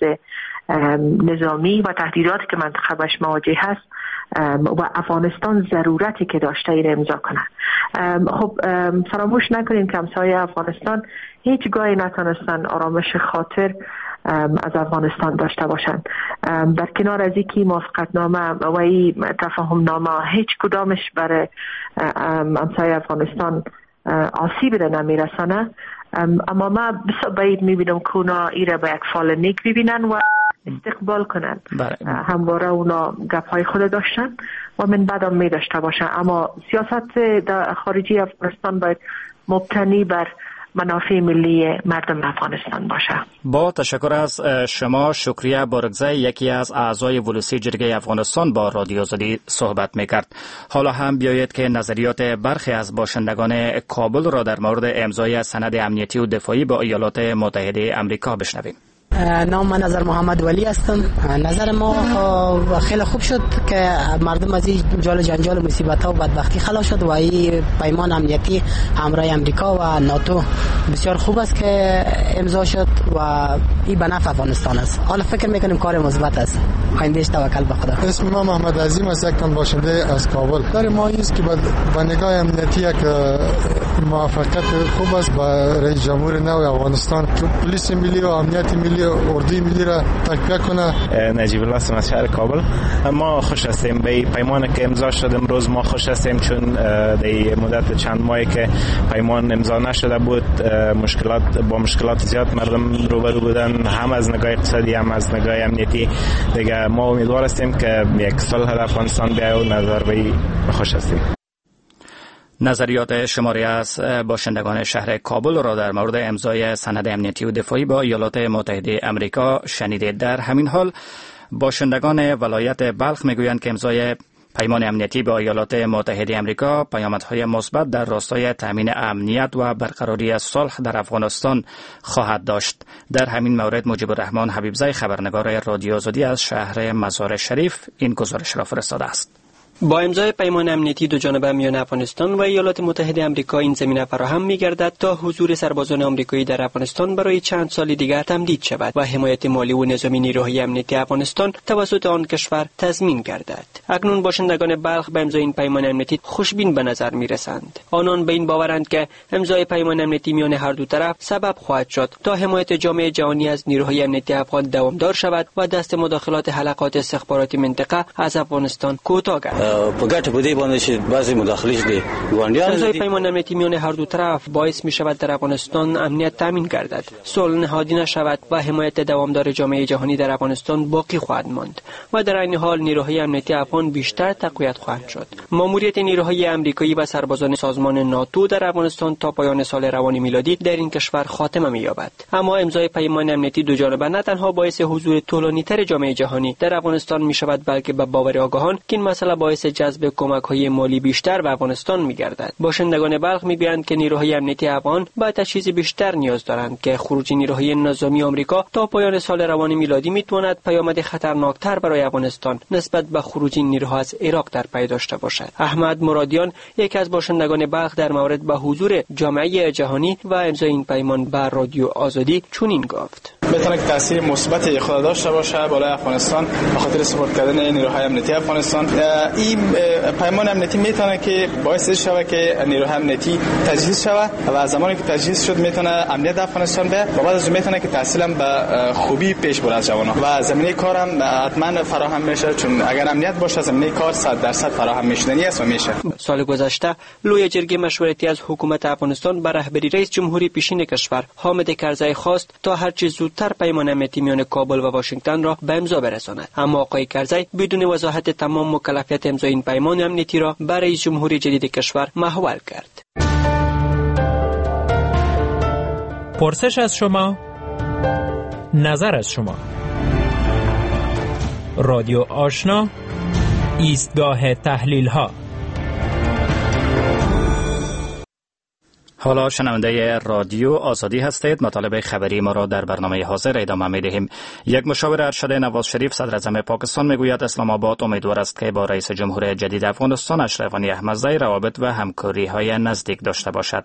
Speaker 12: نظامی و تهدیداتی که منطقه باش مواجه هست و افغانستان ضرورتی که داشته ای را امضا کنه. خب فراموش نکنیم که همسایه افغانستان هیچگاهی نتونستن آرامش خاطر از افغانستان داشته باشند. در کنار از اینکه موافقتنامه و این تفاهمنامه هیچ کدامش برای همسایه افغانستان آسیبی را نمیرسانه، اما من بسیار باید میبینم که اونا ای را به یک فال نیک ببینن و استقبال کنن. همواره اونا گپ‌های خود داشتن و من بعدم می داشته باشن، اما سیاست خارجی افغانستان باید مبتنی بر منافع ملی مردم افغانستان باشه. با
Speaker 1: تشکر از شما. شکریه بارگزای، یکی از اعضای ولسی جرگه افغانستان، با رادیو آزادی صحبت میکرد. حالا هم بیایید که نظریات برخی از باشندگان کابل را در مورد امضای سند امنیتی و دفاعی با ایالات متحده آمریکا بشنویم.
Speaker 13: نام من نظر محمد ولی هستم. نظر ما خیلی خوب شد که مردم از این جال جنجال و مصیبت ها و بدبختی خلاص شد و این پیمان امنیتی همراه امریکا و ناتو بسیار خوب است که امضا شد و این به نفع افغانستان است. حالا فکر میکنیم کار مثبت است. آیندهش توکل به خدا.
Speaker 14: اسم ما محمد عظیم است، یک تن باشنده از کابل. در ما است که با نگاه امنیتی یک موفقیت خوب است با رئیس جمهور نو افغانستان که پلیس ملی و امنیت ملی و اردوی ملی را تقویت کنه.
Speaker 15: نجیب الله هستم از شهر کابل. ما خوش هستیم به پیمانی که امضا شد امروز. ما خوش هستیم چون در مدت چند ماهی که پیمان امضا نشده بود با مشکلات زیاد مردم روبرو بودن، هم از نگاه اقتصادی هم از نگاه امنیتی. دیگه ما امیدوار هستیم که یک صلح در افغانستان بیاید و نظر به خوش هستیم.
Speaker 1: نظریات شماری از باشندگان شهر کابل را در مورد امضای سند امنیتی و دفاعی با ایالات متحده آمریکا شنیدید. در همین حال باشندگان ولایت بلخ میگویند که امضای پیمان امنیتی با ایالات متحده آمریکا پیامدهای مثبت در راستای تامین امنیت و برقراری صلح در افغانستان خواهد داشت. در همین مورد مجیب الرحمن حبیبزی خبرنگار رادیو آزادی از شهر مزار شریف این گزارش را فرستاده است.
Speaker 16: با امضای پیمان امنیتی دو جانبه میان افغانستان و ایالات متحده آمریکا این زمینه فراهم می‌گردد تا حضور سربازان آمریکایی در افغانستان برای چند سال دیگر تمدید شود و حمایت مالی و نظامی نیروهای امنیتی افغانستان توسط آن کشور تضمین گردد. اکنون باشندگان بلخ به امضای این پیمان امنیتی خوشبین به نظر می‌رسند. آنان به این باورند که امضای پیمان امنیتی میان هر دو طرف سبب خواهد شد تا حمایت جامعه جهانی از نیروهای امنیتی افغان دوامدار شود و دست مداخلات حلقات استخباراتی منطقه از افغانستان کوتاه گردد.
Speaker 17: پگات بودی باندې بعضی مداخله‌اش دي ګوندیان
Speaker 16: امضای پیمان امنیتی میان هر دو طرف باعث می شود در افغانستان امنیت تامین گردد، صلح نهادی نشود و حمایت دوامدار جامعه جهانی در افغانستان باقی خواهد ماند و در این حال نیروهای امنیتی افغان بیشتر تقویت خواهند شد. ماموریت نیروهای آمریکایی و سربازان سازمان ناتو در افغانستان تا پایان سال روان میلادی در این کشور خاتمه می‌یابد. اما امضای پیمان امنیتی دو جانبه نه تنها باعث حضور طولانی‌تر جامعه جهانی در افغانستان می‌شود بلکه به باور آگاهان که این مسئله باعث جذب کمک‌های مالی بیشتر به افغانستان می‌گردد. باشندگان بلخ می‌گویند که نیروهای امنیتی افغان به تجهیز بیشتر نیاز دارند که خروج نیروهای نظامی آمریکا تا پایان سال روان میلادی می‌تواند پیامد خطرناکتر برای افغانستان نسبت به خروج نیروها از عراق در پی داشته باشد. احمد مرادیان یکی از باشندگان بلخ در مورد به حضور جامعه جهانی و امضای این پیمان بر رادیو آزادی چنین گفت:
Speaker 5: میتونه که تاثیر مثبت خود داشته باشه بالای افغانستان به خاطر سپورت کردن نیروهای امنیتی افغانستان. این پیمان امنیتی میتونه که باعث شود که نیروهای امنیتی تجهیز شود و زمانی که تجهیز شد میتونه امنیت افغانستان به و بعد از میتونه که تحصیلا به خوبی پیش بره از جوانان و زمینه کارم حتما فراهم میشه، چون اگر امنیت باشه زمینه کار 100% فراهم میشدنی است و میشه.
Speaker 16: سال گذشته لوی جرگه مشورتی از حکومت افغانستان به رهبری رئیس جمهوری پیشین کشور حامد کرزی خواست تا هر چه زودتر پیمان امنیتی میان کابل و واشنگتن را به امضا برساند، اما آقای کرزی بدون وضاحت تمام مکلفیت امضای این پیمان امنیتی را برای رئیس جمهوری جدید کشور محول کرد.
Speaker 18: پرسش از شما، نظر از شما. رادیو آشنا، ایستگاه تحلیل ها.
Speaker 1: حالا شنونده رادیو آزادی هستید. مطالب خبری ما را در برنامه حاضر ادامه می‌دهیم. یک مشاور ارشد نواز شریف صدر اعظم پاکستان میگوید اسلام آباد امیدوار است که با رئیس جمهور جدید افغانستان اشرف غنی احمدزی روابط و همکاری‌های نزدیک داشته باشد.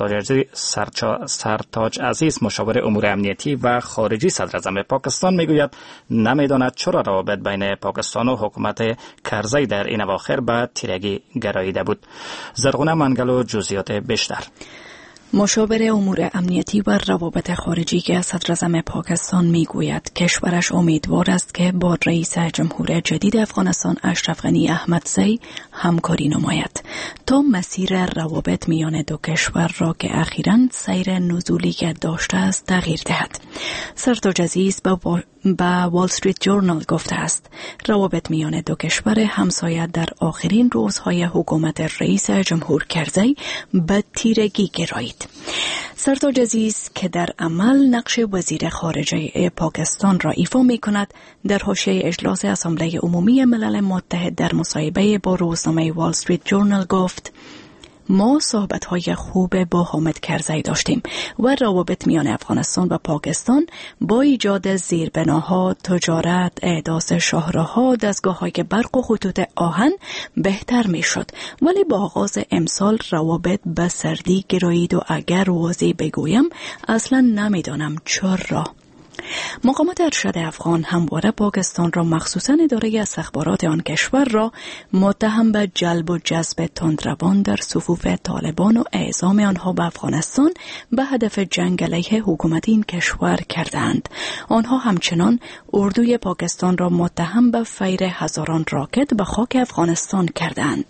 Speaker 1: سرتاج عزیز مشاور امور امنیتی و خارجی صدر اعظم پاکستان میگوید نمیداند چرا روابط بین پاکستان و حکومت کرزی در این اواخر به تیرگی گراییده بود. زرغونه منگلو جزئیات بیشتر.
Speaker 19: مشاور امور امنیتی و روابط خارجی که صدر اعظم پاکستان میگوید کشورش امیدوار است که با رئیس جمهور جدید افغانستان اشرف غنی احمدزی همکاری نماید تا مسیر روابط میان دو کشور را که اخیراً سیر نزولی که داشته است تغییر دهد. سرتاج عزیز به وال استریت جورنال گفته است روابط میان دو کشور همسایه در آخرین روزهای حکومت رئیس جمهور کرزی به تیرگی گرایید. سرتاج عزیز که در عمل نقش وزیر خارجه پاکستان را ایفا می کند در حاشیه اجلاس اسامبله عمومی ملل متحد در مصاحبه با روزنامه وال استریت جورنال گفت ما صحبت‌های خوب با حامد کرزی داشتیم و روابط میان افغانستان و پاکستان با ایجاد زیربناها، تجارت، احداث شاهراه‌ها، دستگاه‌های برق و خطوط آهن بهتر می‌شد، ولی با آغاز امسال روابط به سردی گرایید و اگر واضح بگویم اصلا نمی‌دانم چرا. مقامات ارشد افغان همواره پاکستان را مخصوصاً اداره استخبارات آن کشور را متهم به جلب و جذب تندروان در صفوف طالبان و اعزام آنها به افغانستان به هدف جنگ علیه حکومت این کشور کردند. آنها همچنان اردوی پاکستان را متهم به فیر هزاران راکت به خاک افغانستان کردند.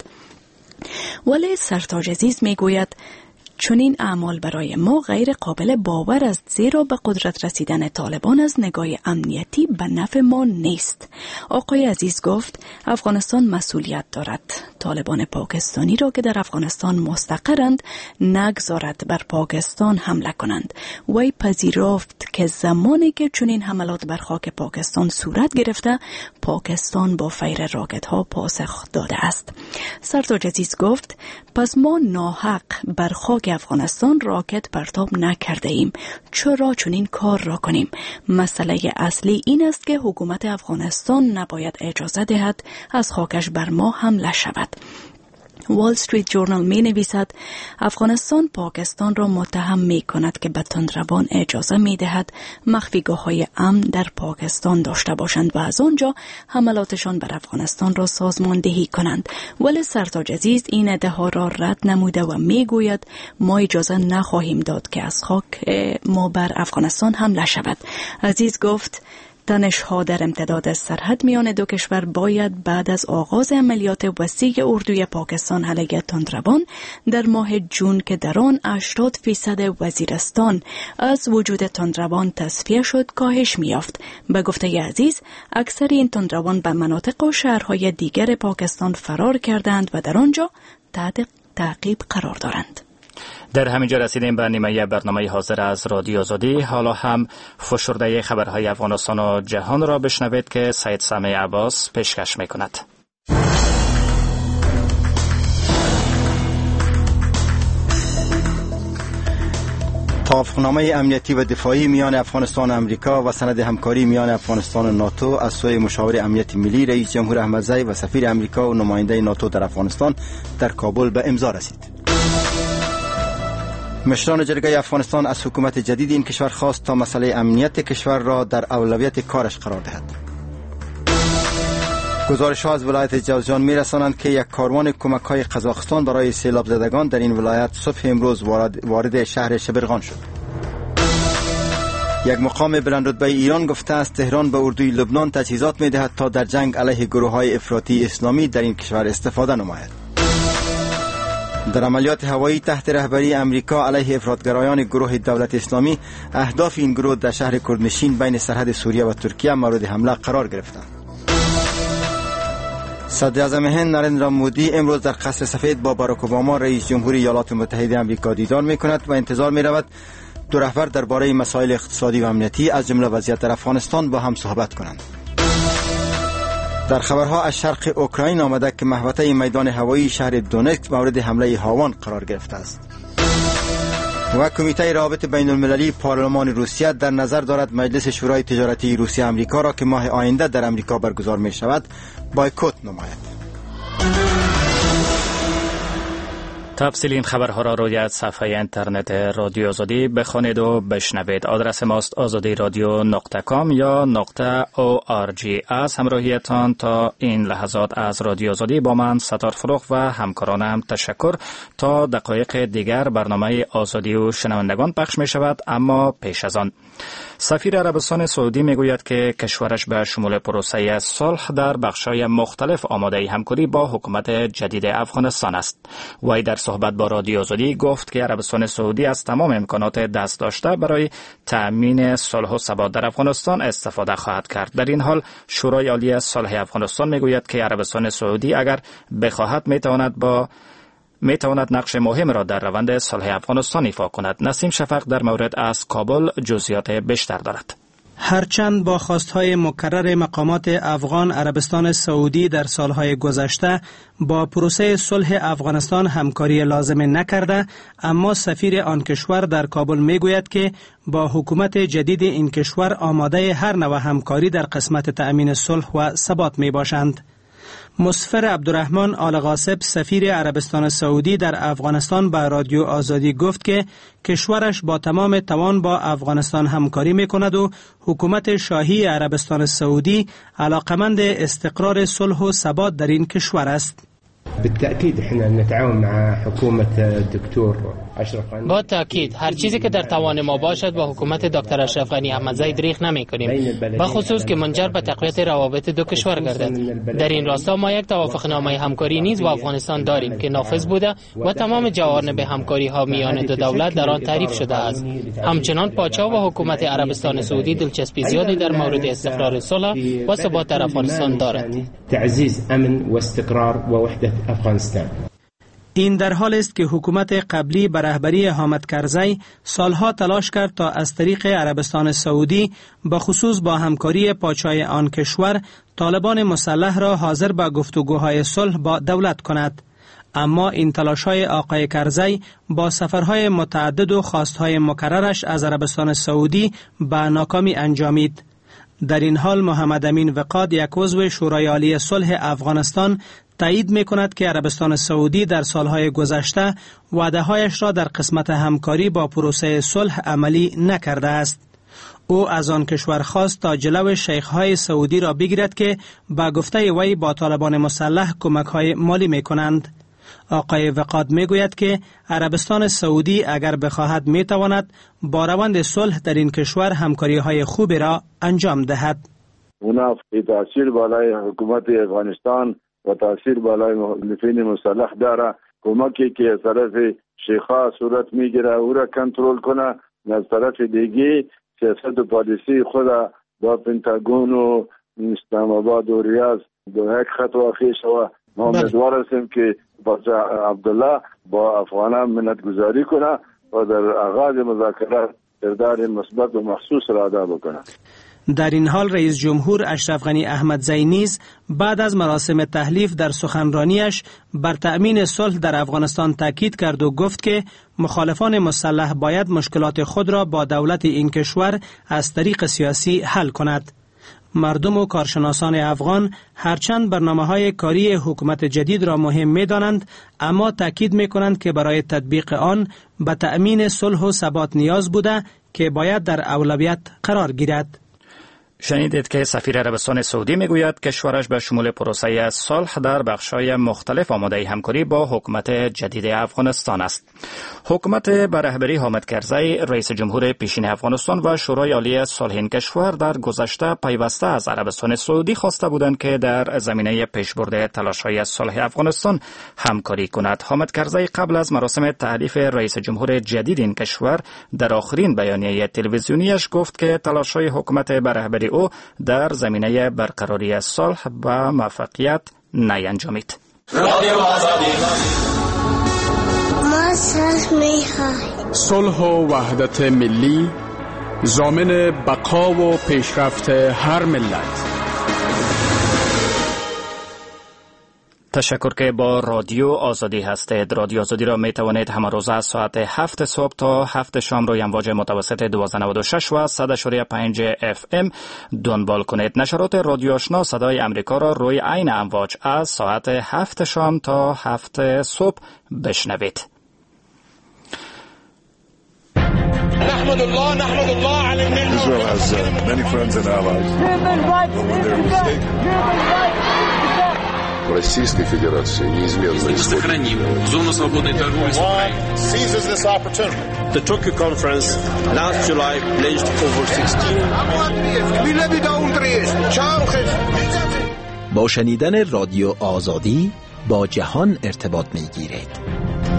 Speaker 19: ولی سرتاج عزیز میگوید چون این اعمال برای ما غیر قابل باور است، زیرا به قدرت رسیدن طالبان از نگاه امنیتی به نفع ما نیست. آقای عزیز گفت افغانستان مسئولیت دارد. طالبان پاکستانی را که در افغانستان مستقرند نگذارد بر پاکستان حمله کنند. وی پذیرفت که زمانی که چنین حملات بر خاک پاکستان صورت گرفته، پاکستان با فیر راکت ها پاسخ داده است. سرتاج عزیز گفت پس ما ناحق بر خاک افغانستان راکت پرتاب نکرده ایم. چرا چنین کار را کنیم؟ مسئله اصلی این است که حکومت افغانستان نباید اجازه دهد از خاکش بر ما حمله شود. وال استریت جورنال می نویسد افغانستان پاکستان را متهم می کند که به تندروان اجازه می دهد مخفیگاه های امن در پاکستان داشته باشند و از آنجا حملاتشان بر افغانستان را سازماندهی کنند. ولی سرتاج عزیز این ادعا را رد نموده و می گوید ما اجازه نخواهیم داد که از خاک ما بر افغانستان حمله شود. عزیز گفت تنش‌ها در امتداد سرحد میان دو کشور باید بعد از آغاز عملیات وسیع اردوی پاکستان علیه تندروان در ماه جون که در آن 80% وزیرستان از وجود تندروان تصفیه شد کاهش می‌یافت. به گفته عزیز اکثر این تندروان به مناطق و شهرهای دیگر پاکستان فرار کردند و در آنجا تحت تعقیب قرار دارند.
Speaker 1: در همینجا رسیدیم به نیمه برنامه حاضر از رادیو آزادی. حالا هم فشرده خبرهای افغانستان و جهان را بشنوید که سید سامع عباس پیشکش میکند.
Speaker 4: توافقنامه امنیتی و دفاعی میان افغانستان و امریکا و سند همکاری میان افغانستان و ناتو از سوی مشاور امنیت ملی رئیس جمهور احمدزی و سفیر امریکا و نماینده ناتو در افغانستان در کابل به امضا رسید. مشران جرگه افغانستان از حکومت جدید این کشور خواست تا مسئله امنیت کشور را در اولویت کارش قرار دهد. گزارش‌ها از ولایت جوزجان می‌رسانند که یک کاروان کمک‌های قزاقستان برای سیلاب زدگان در این ولایت صبح امروز وارد شهر شبرغان شد. یک مقام بلندرتبه ایران گفته است تهران به اردوی لبنان تجهیزات می‌دهد تا در جنگ علیه گروه‌های افراطی اسلامی در این کشور استفاده نماید. در عملیات هوایی تحت رهبری امریکا علیه افراطگرایان گروه دولت اسلامی، اهداف این گروه در شهر کردنشین بین سرحد سوریه و ترکیه مورد حمله قرار گرفتند. صدر اعظم هند نریندرا مودی امروز در قصر سفید با باراک اوباما رئیس جمهور ایالات متحده آمریکا دیدار می‌کند و انتظار می‌رود دو رهبر درباره مسائل اقتصادی و امنیتی از جمله وضعیت در افغانستان با هم صحبت کنند. در خبرها از شرق اوکراین آمده که محوطه میدان هوایی شهر دونتسک مورد حمله هاوان قرار گرفته است. و کمیته روابط بین المللی پارلمان روسیه در نظر دارد مجلس شورای تجارتی روسیه امریکا را که ماه آینده در امریکا برگزار می شود بایکوت نماید.
Speaker 1: تفصیل این خبرها را روی صفحه اینترنت رادیو آزادی بخوانید و بشنوید. آدرس ماست azadiradyo.com یا .org. از همراهیتان تا این لحظات از رادیو آزادی با من ستار فروغ و همکارانم تشکر. تا دقایق دیگر برنامه آزادی و شنوندگان پخش می شود، اما پیش از آن سفیر عربستان سعودی میگوید که کشورش به شمول پروسه صلح در بخش‌های مختلف آماده همکاری با حکومت جدید افغانستان است. وی در صحبت با رادیو آزادی گفت که عربستان سعودی از تمام امکانات دست داشته برای تأمین صلح و ثبات در افغانستان استفاده خواهد کرد. در این حال شورای عالی صلح افغانستان میگوید که عربستان سعودی اگر بخواهد میتواند نقش مهم را در روند صلح افغانستان ایفا کند. نسیم شفق در مورد از کابل جزئیات بیشتر دارد.
Speaker 20: هرچند با خواستهای مکرر مقامات افغان، عربستان سعودی در سالهای گذشته با پروسه صلح افغانستان همکاری لازم نکرده، اما سفیر آن کشور در کابل میگوید که با حکومت جدید این کشور آماده هر نوع همکاری در قسمت تأمین صلح و ثبات می باشند. مصفر عبدالرحمن آل قاسب سفیر عربستان سعودی در افغانستان به رادیو آزادی گفت که کشورش با تمام توان با افغانستان همکاری میکند و حکومت شاهی عربستان سعودی علاقمند استقرار صلح و ثبات در این کشور است.
Speaker 6: بالتأكيد احنا نتعاون مع حكومة الدكتور اشرف غنی.
Speaker 7: با تأکید هر چیزی که در توان ما باشد با حکومت دکتر اشرف غنی احمدزی دریغ نمی‌کنیم، به خصوص که منجر به تقویت روابط دو کشور گردد. در این راستا ما یک توافقنامه همکاری نیز با افغانستان داریم که نافذ بوده و تمام جوانب همکاری‌ها میان دو دولت در آن تعریف شده است. همچنان پادشاه و حکومت عربستان سعودی دلچسپی زیادی در مورد استقرار صلح و ثبات در افغانستان دارد.
Speaker 6: تعزیز امن و استقرار و وحدت افغانستان.
Speaker 20: این در حال است که حکومت قبلی به رهبری حامد کرزی سالها تلاش کرد تا از طریق عربستان سعودی به خصوص با همکاری پادشاه آن کشور طالبان مسلح را حاضر به گفتگوهای صلح با دولت کند. اما این تلاش‌های آقای کرزی با سفرهای متعدد و خواستهای مکررش از عربستان سعودی به ناکامی انجامید. در این حال محمد امین وقاد یک عضو شورای عالی صلح افغانستان تایید می‌کند که عربستان سعودی در سالهای گذشته وعده‌هایش را در قسمت همکاری با پروسه صلح عملی نکرده است. او از آن کشور خواست تا جلو شیخ‌های سعودی را بگیرد که با گفته وی با طالبان مسلح کمک‌های مالی می‌کنند. آقای وقاد میگوید که عربستان سعودی اگر بخواهد میتواند با روند صلح در این کشور همکاری‌های خوبی را انجام دهد.
Speaker 21: اونا تاثیر بالای حکومت افغانستان و تاثیر بالای مخالفین مسلح داره. کمکی که از طرف شیخ‌ها صورت میگیره او را کنترل کنه، از طرف دیگه سیاست و پالیسی خود با پنتاگون و اسلام آباد و ریاض به یک خط واقع شود. ما امیدوار هستیم که پادشاه عبدالله با افغانان منتگذاری کنه و در آغاز مذاکرات کردار مثبت و مخصوص را ادا بکنه.
Speaker 20: در این حال رئیس جمهور اشرف غنی احمدزی نیز بعد از مراسم تحلیف در سخنرانیش بر تأمین صلح در افغانستان تاکید کرد و گفت که مخالفان مسلح باید مشکلات خود را با دولت این کشور از طریق سیاسی حل کند. مردم و کارشناسان افغان هرچند برنامه‌های کاری حکومت جدید را مهم می‌دانند، اما تاکید می‌کنند که برای تطبیق آن به تأمین صلح و ثبات نیاز بوده که باید در اولویت قرار گیرد.
Speaker 1: شنیدید که سفیر عربستان سعودی میگوید کشورش به شمول پروسه صلح در بخش‌های مختلف آماده همکاری با حکومت جدید افغانستان است. حکومت به رهبری حامد کرزی رئیس جمهور پیشین افغانستان و شورای عالی صلح این کشور در گذشته پیوسته از عربستان سعودی خواسته بودند که در زمینه پیشبرد تلاش‌های صلح افغانستان همکاری کند. حامد کرزی قبل از مراسم تعریف رئیس جمهور جدید این کشور در آخرین بیانیه تلویزیونیش گفت که تلاش‌های حکومت به رهبری او در زمینه برقراری صلح به موفقیت نینجامید.
Speaker 22: صلح و وحدت ملی ضامن بقا و پیشرفت هر ملت.
Speaker 1: تشکر که با رادیو آزادی هستید. رادیو آزادی را می توانید همه روز از ساعت 7 صبح تا 7 شام روی امواج متوسط 1296 و 100.5 FM دنبال کنید. نشرات رادیو آشنا صدای امریکا را روی عین امواج از ساعت 7 شام تا 7 صبح بشنوید.
Speaker 23: نحمد الله على النعمة. Israel has many friends and allies.
Speaker 24: Российской Федерации неизменно
Speaker 23: сохраним зону свободной торговли с Украиной. Seizes this opportunity.
Speaker 25: The Tokyo conference last July pledged over 16.
Speaker 26: با شنیدن رادیو آزادی با جهان ارتباط می‌گیرید.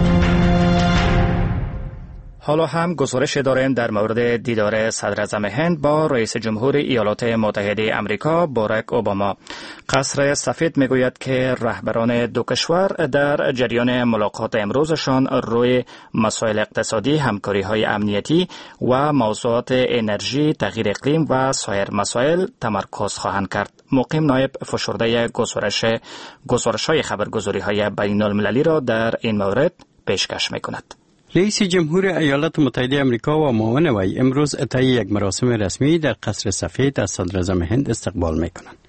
Speaker 1: حالا هم گزارش داریم در مورد دیدار صدر اعظم هند با رئیس جمهور ایالات متحده آمریکا باراک اوباما. قصر سفید میگوید که رهبران دو کشور در جریان ملاقات امروزشان روی مسائل اقتصادی، همکاری‌های امنیتی و موضوعات انرژی، تغییر اقلیم و سایر مسائل تمرکز خواهند کرد. مقیم نایب فشرده گزارش‌های خبرگزاری‌های بین‌المللی را در این مورد پیشکش می‌کند.
Speaker 27: رئیس جمهور ایالات متحده آمریکا و معاون وی امروز طی یک مراسم رسمی در قصر سفید از صدر اعظم هند استقبال می‌کنند.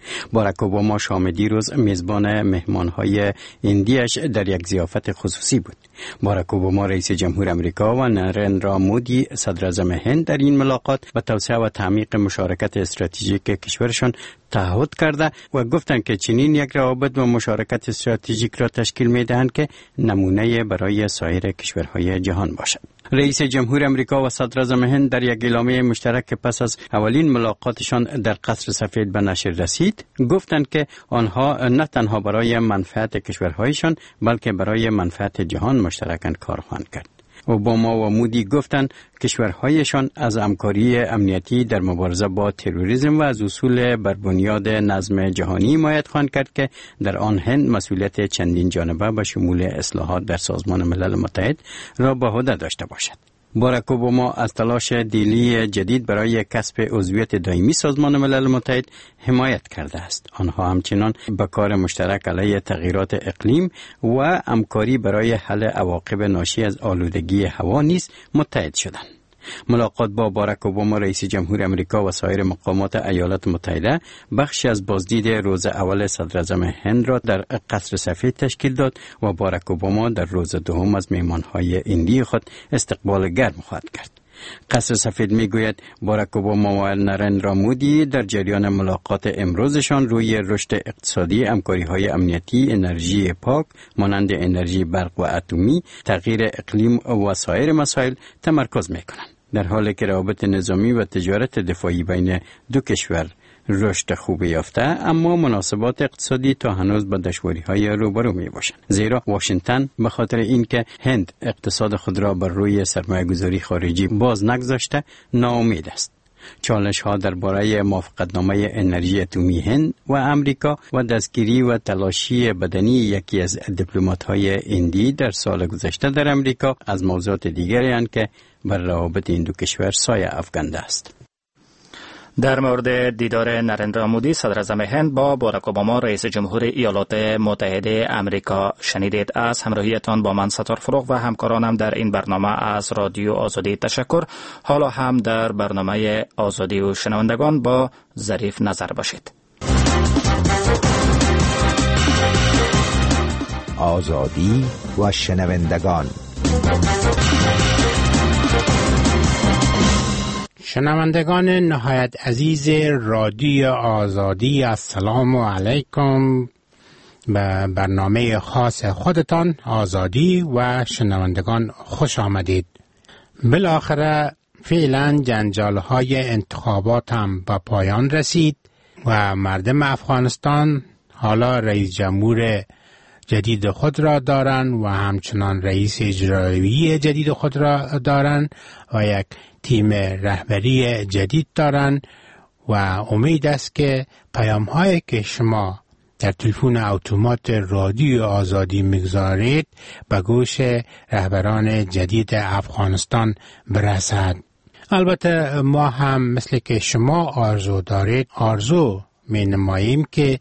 Speaker 27: باراک اوباما شام دیروز میزبان مهمانهای هندیش در یک ضیافت خصوصی بود. باراک اوباما رئیس جمهور امریکا و نارندرا مودی صدر اعظم هند در این ملاقات به توسعه و تعمیق مشارکت استراتژیک کشورشان تعهد کرده و گفتند که چنین یک روابط و مشارکت استراتژیک را تشکیل می‌دهند که نمونه برای سایر کشورهای جهان باشد. رئیس جمهور امریکا و صدر اعظم هند در یک اعلامیه مشترک که پس از اولین ملاقاتشان در قصر سفید به نشر رسید گفتند که آنها نه تنها برای منفعت کشورهایشان بلکه برای منفعت جهان مشترکاً کار خواهند کرد. اوباما و مودی گفتند کشورهایشان از همکاری امنیتی در مبارزه با تروریسم و از اصول بر بنیاد نظم جهانی حمایت خواهند کرد که در آن هند مسئولیت چندین جانبه به شمول اصلاحات در سازمان ملل متحد را به عهده داشته باشد. باراک اوباما از تلاش دیلی جدید برای کسب عضویت دائمی سازمان ملل متحد حمایت کرده است. آنها همچنان به کار مشترک علیه تغییرات اقلیم و همکاری برای حل عواقب ناشی از آلودگی هوا نیز متحد شدند. ملاقات با باراک اوباما رئیس جمهور امریکا و سایر مقامات ایالات متحده بخشی از بازدید روز اول صدر اعظم هند را در قصر سفید تشکیل داد و باراک اوباما در روز دوم از مهمانهای هندی خود استقبال گرم خواهد کرد. قصر سفید میگوید باراک اوباما و نارندرا مودی در جریان ملاقات امروزشان روی رشد اقتصادی، همکاری‌های امنیتی، انرژی پاک مانند انرژی برق و اتمی، تغییر اقلیم و سایر مسائل تمرکز میکنند. در حالی که روابط نظامی و تجارت دفاعی بین دو کشور رشد خوبی یافته، اما مناسبات اقتصادی تا هنوز با دشواری‌های روبرو میباشند. زیرا واشنگتن به خاطر اینکه هند اقتصاد خود را بر روی سرمایه‌گذاری خارجی باز نگذاشته ناامید است. چالش‌ها درباره موافقتنامه انرژی اتمی هند و امریکا و دستگیری و تلاشی بدنی یکی از دیپلمات‌های هندی در سال گذشته در امریکا از موضوعات دیگری اند که بر روابط این دو کشور سایه افکنده است.
Speaker 1: در مورد دیدار نارندرا مودی صدر اعظم هند با باراک اوباما رئیس جمهور ایالات متحده امریکا شنیدید. از همراهیتان با من ستار فروغ و همکارانم در این برنامه از رادیو آزادی تشکر. حالا هم در برنامه آزادی و شنوندگان با ظریف نظر باشید.
Speaker 2: آزادی و شنوندگان.
Speaker 3: شنوندگان نهایت عزیز رادیو آزادی، السلام علیکم. به برنامه خاص خودتان آزادی و شنوندگان خوش آمدید. بالاخره فعلا جنجال‌های انتخابات هم به پایان رسید و مردم افغانستان حالا رئیس جمهور جدید خود را دارند و همچنان رئیس اجرایی جدید خود را دارند و یک تیم رهبری جدید دارند و امید است که پیام‌هایی که شما در تلفن اتومات رادیو آزادی میگذارید به گوش رهبران جدید افغانستان برسد. البته ما هم مثل که شما آرزو دارید آرزو می نماییم که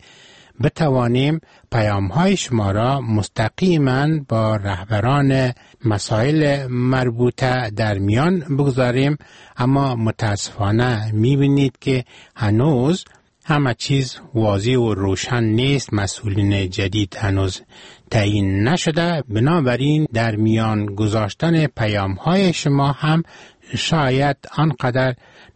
Speaker 3: بتوانیم پیام‌های شما را مستقیما با رهبران مسائل مربوطه در میان بگذاریم، اما متاسفانه می‌بینید که هنوز همه چیز واضح و روشن نیست. مسئولین جدید هنوز تعیین نشده، بنابراین در میان گذاشتن پیام‌های شما هم شاید آنقدر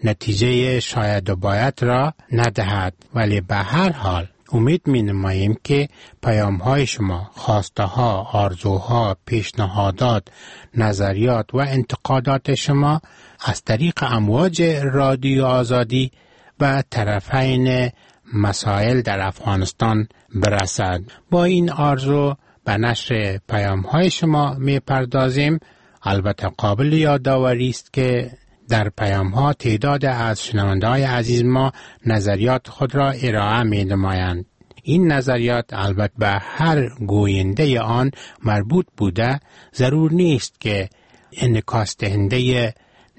Speaker 3: نتیجه شاید و باید را ندهد، ولی به هر حال امید می نماییم که پیام‌های شما، خواسته‌ها، آرزوها، پیشنهادات، نظریات و انتقادات شما از طریق امواج رادیو آزادی به طرفین مسائل در افغانستان برسد. با این آرزو به نشر پیام‌های شما می پردازیم. البته قابل یادآوری است که در پیام‌ها تعداد از شنونده‌های عزیز ما نظریات خود را ارائه می‌نمایند. این نظریات البته به هر گوینده آن مربوط بوده، ضرور نیست که انعکاس دهنده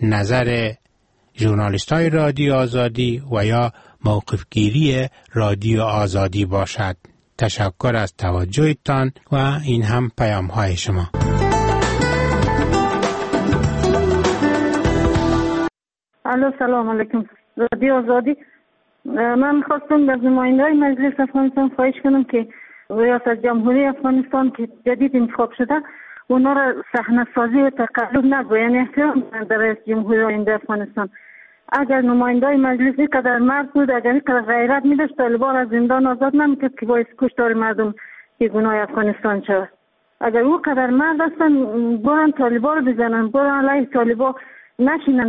Speaker 3: نظر ژورنالیست‌های رادیو آزادی و یا موقفگیری رادیو آزادی باشد. تشکر از توجهتان و این هم پیام‌های شما.
Speaker 8: الو، سلام علیکم. رادیو آزادی من می‌خواستم از نماینده‌های مجلس افغانستان خواهش کنم که ریاست جمهوری افغانستان که جدید انتخاب شده اونا را صحنه سازی و تقلب نگویند، احترام در رئیس جمهوری آینده افغانستان. اگر نماینده‌های مجلس اینقدر مرد بود، اگر اینقدر غیرت می‌داشت، طالبان از زندان آزاد نمی‌کرد که باعث کشتار مردم بیگناه افغانستان شود. اگر اون قدر مرد هستن برن طالبان رو بزنن، برن علیه طالبان نشینن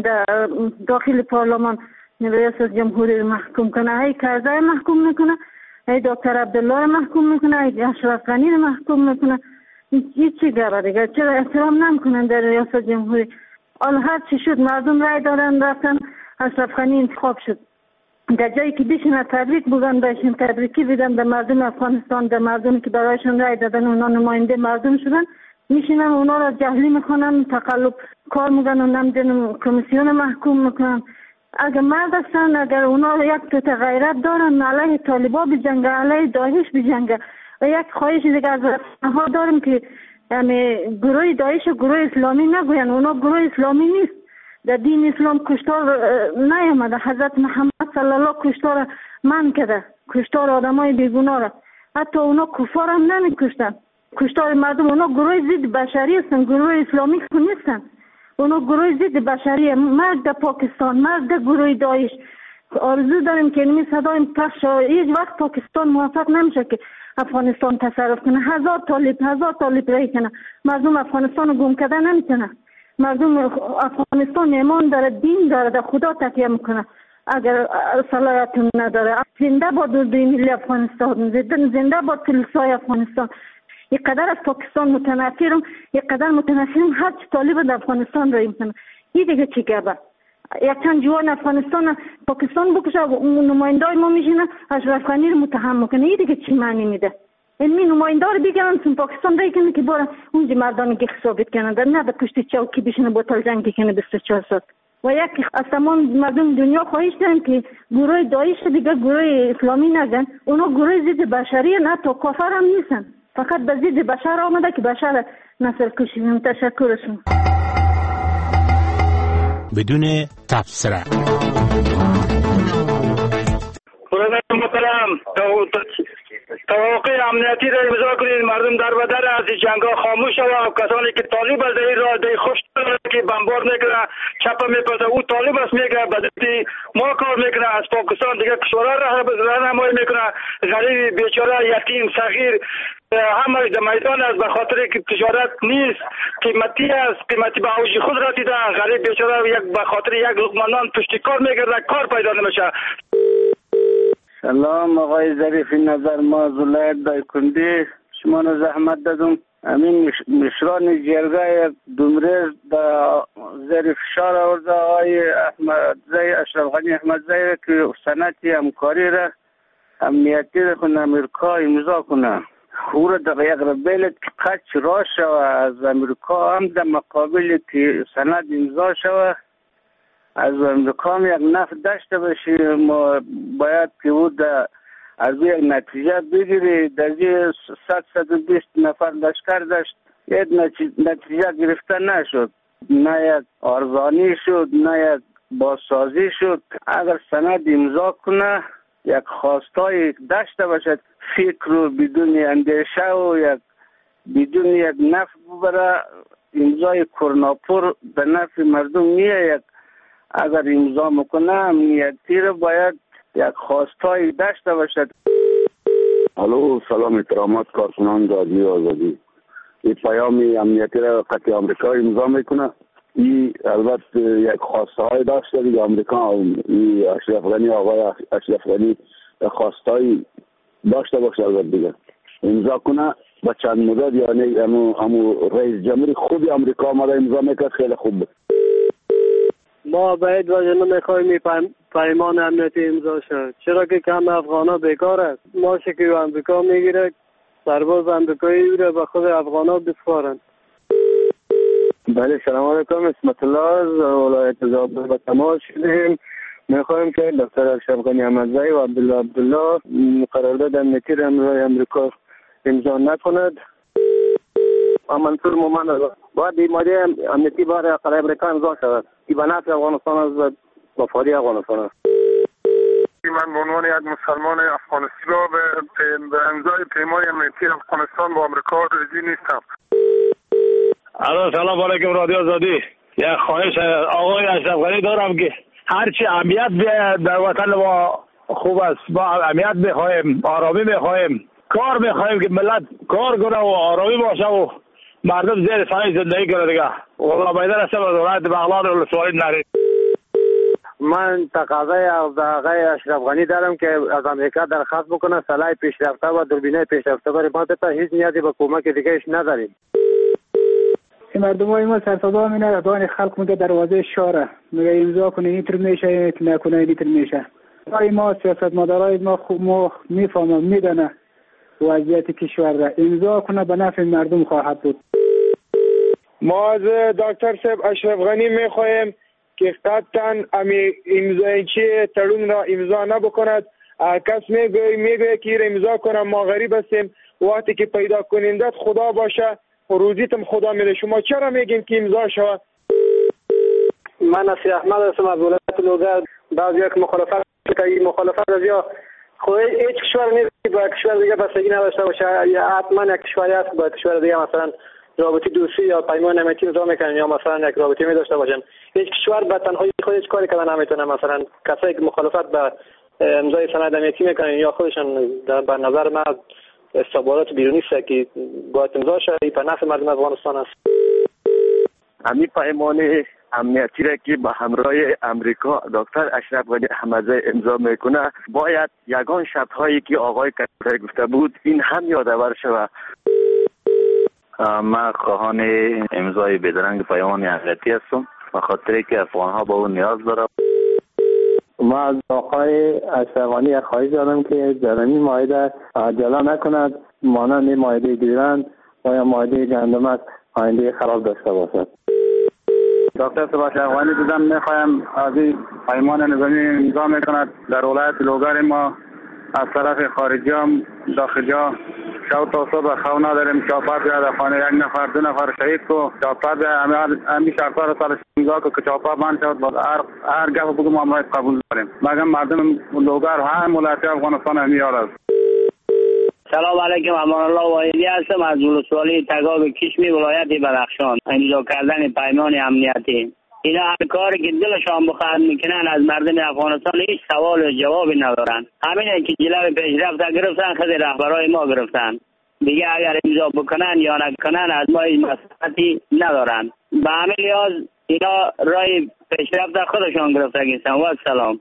Speaker 8: داخل پارلمان ریاست جمهوری رو محکوم کنه. ای کرزی محکوم میکنه، ای دکتر عبدالله رو محکوم میکنه، ای اشرف غنی رو محکوم میکنه. این چی گره دیگه؟ چرا احترام نمیکنن در ریاست جمهوری؟ حالا هر چی شد مردم رای دادن رفتن، اشرف غنی انتخاب شد. در جایی که بشینه تبریک بگن بهشون، تبریکی بدن در مردم افغانستان، در مردمی که برایشون رای دادن اونا نماینده مردم شدن، میشینن اونا را جهلی میکنن، تقلب کار میگن و نمیدونم کمیسیون محکوم میکنن. اگر مرد هستن، اگر اونا یک تو غیرت دارن علیه طالبان بجنگه، علیه داعش بجنگه. و یک خواهش دیگه از رسانه‌ها داریم که یعنی گروه داعش و گروه اسلامی نگوین، اونا گروه اسلامی نیست. در دین اسلام کشتار نیامده. حضرت محمد صلی الله کشتار من کرده، کشتار آدمای بیگناه را. حتی اونا کفار هم نمیکشتن. کشتار مردم، اونا گروه ضد بشری هستن، گروه اسلامی نیستن. اونا گروه ضد بشری. مرگ در پاکستان، مرگ در گروه داعش. آرزو داریم که اینمی صدای پخش هیچ وقت پاکستان موفق نمیشه که افغانستان تصرف کنه. هزار طالب رای کنه، مردم افغانستان رو گم کرده نمیتونه. مردم افغانستان ایمان داره، دین داره، در خدا تکیه میکنه. اگر صلاحیت نداره، زنده باد اردوی ملی افغانستان، زنده باد کلیسای افغانستان. یک قدر از پاکستان متنفرم، یک قدر متنفرم هر چی طالب در افغانستان رای میکنه. این دیگه چی گبه؟ یک چند جوان افغانستان پاکستان بکشه، نمایندای ما میشینه اشرف غنی رو متهم میکنه. این دیگه چی معنی میده؟ این نماینده رو بگیرن تو پاکستان رای کنه که برن اونجا مردانی که ثابت کنن، نه به پشت چوکی بشینه بوتل جنگی کنه 24 ساعت. و یک از تمام مردم دنیا خواهش دارم که گروه داعش دیگه گروه اسلامی نگن. اونا گروه ضد بشری نه، تا کافر هم نیستن، فقط به ضد بشر آمده که بشر نسل کشی. تشکرشون.
Speaker 3: بدون تبصره
Speaker 9: محترم توقع امنیتی را امضا کنید، مردم در بدر از این جنگ ها خاموش و کسانی که طالب از این راه دی خوش که بمبار میکنه، چپ میپسه، او طالب است میگه بدی ما کار میکنه، از پاکستان دیگه کشورها راهنمایی میکنه، غریب بیچاره یتیم صغیر همه در میدان است به خاطر که تجارت نیست، قیمتی است، قیمتی به اوج خود رسیده، غریب بیچاره یک به خاطر یک لقمه نان پشت کار میگرده، کار پیدا نمیشه.
Speaker 10: سلام آقای ظریف نظر، ما زولایت دایکندی شما رو زحمت دادم. همین مشران جرگه دومریز در زیر فشار آورده آقای اشرف غنی احمدزی که سنتی همکاری را امنیتی را کنه امریکا امضا کنه. او را در یک ربیلت که قچ را شوه از امریکا هم در مقابل که سند امضا شوه از امریکا هم یک نفت داشته باشه. ما باید که او از یک نتیجه بگیری. در این 120 نفر لشکر داشت، یک نتیجه گرفته نشد، نه یک ارزانی شد، نه یک بازسازی شد. اگر سند امضا کنه یک خواستای داشته باشد، فکر رو بدون اندیشه و بدون یک نفت ببره، امضای کرناپور به نفع مردم نیه. اگر امضا میکنه امنیتی رو باید یک خواستای داشته باشد.
Speaker 21: الو، سلام احترامات کارکنان رادیو آزادی. این پیام امنیتی را قطع آمریکا امضا میکنه. این البته یک خواسته های داشته دیگه آمریکا. این اشرف غنی، آقای اشرف غنی خواستای داشته باشه البته دیگه امضا کنه. با چند مدت یعنی همو رئیس جمهوری خود آمریکا آمده امضا میکرد، خیلی خوب.
Speaker 11: ما باید وجه نمیخوایم پیمان امنیتی امضا شد، چرا که کم افغان ها بیکار است. ما شکیو امریکا میگیره، سرباز امریکایی را به خود افغان ها بسپارند.
Speaker 10: بله، سلام علیکم. اسمت الله از ولایت زابل به تماس شدیم. میخوایم که دکتر اشرف غنی احمدزی و عبدالله قرارداد امنیتی را امریکا امضا نکند. منصور مومن باید این ماده امنیتی برای امریکا امضا شود. این به نفع افغانستان است و مفادی افغانستان است.
Speaker 5: من به عنوان یک مسلمان افغانستان به امضای پیمان امنیتی افغانستان با آمریکا راضی نیستم.
Speaker 9: سلام علیکم رادیو آزادی. یک خواهش آقای اشرف غنی دارم که هرچی امنیت در وطن ما خوب است، ما امنیت میخواهیم، آرامی میخواهیم، کار میخواهیم که ملت کار کنه و آرامی باشه و مردم زیر سایه زندگی کنه دیگه. والله بیدر هستم از ولایت بغلان و سوالید نرید.
Speaker 11: من تقاضای از آقای اشرف غنی دارم که از امریکا درخواست بکنه سلاح پیشرفته و دوربینه پیشرفته برای ما تا هیچ نیازی به کمک دیگهش نداریم.
Speaker 12: این مردمای ما سرصدا می‌نه دان خلق میگه دروازه شاره میگه امضا کنه اینطور میشه نکنه اینطور میشه. ما سیاستمدارای ما خوب ما میفهمم میدونه وضعیت کشور را امضا کنه به نفع مردم خواهد بود.
Speaker 13: ما از دکتر صاحب اشرف غنی میخواهیم که قطعا امضای چی ترون را امضا نبکند. کس میگه که امضا کنم ما غریب هستیم، وقتی که پیدا کنندت خدا باشه و روزیتم خدا میده. شما چرا میگین که امضا شود؟
Speaker 11: من نصیر احمد هستم از ولایت لوگر. بعضی یک مخالفت این مخالفت از یا خود هیچ کشور نیست با کشور دیگه بستگی نداشته باشه، یا حتما یک کشوری هست با کشور دیگه مثلا رابطه دوستی یا پیمان امنیتی امضا میکنن یا مثلا یک رابطه می داشته باشن. هیچ کشور به تنهایی خود هیچ کاری کردن نمیتونه. مثلا کسایی که مخالفت به امضای سند امنیتی میکنن یا خودشان به نظر من استخبارات بیرونی است که باید امضا شود، به نفع مردم افغانستان است.
Speaker 14: همین پیمان امنیتی را که با همراه امریکا دکتر اشرف غنی احمدزی امضا میکنه باید یگان شرط‌هایی که آقای کریمی گفته بود این هم یادآور شود.
Speaker 15: من خواهان امضای بیدرنگ پیمان امنیتی هستم به خاطر که افغان‌ها با اون نیاز دارم.
Speaker 11: ما از آقای اشرف غنی خواهش دارم که در این معاهده عجله نکند، مانند معاهده گیلند و یا معاهده گندمک آینده خراب داشته باشد.
Speaker 14: دکتر صاحب اشرف غنی دیدم میخوایم از این پیمان نظامی امضا میکند. در ولایت لوگر ما از طرف خارجی هم داخلجا شو تا صبح خو نداریم. چاپر بیاد خانه یک نفر دو نفر شهید کو چاپر بیاد همین شرطا رو سالش امضا کو که چاپر بند شد هر گپ بگم ما قبول داریم. مگم مردم لوگر هم ولایت افغانستان همیار است.
Speaker 16: سلام علیکم، امان الله واحدی هستم از ولسوالی تگاب کشمی ولایت بدخشان. امضا کردن پیمان امنیتی اینا هر کاری که دلشان بخواد میکنن از مردم افغانستان هیچ سوال و جوابی ندارن. همینه که جلوی پیشرفت گرفتن، خود رهبرای ما گرفتن دیگه. اگر امضا بکنن یا نکنن از ما هیچ مسئولیتی ندارن. به همین لحاظ اینا راه پیشرفت خودشان گرفتن. و سلام.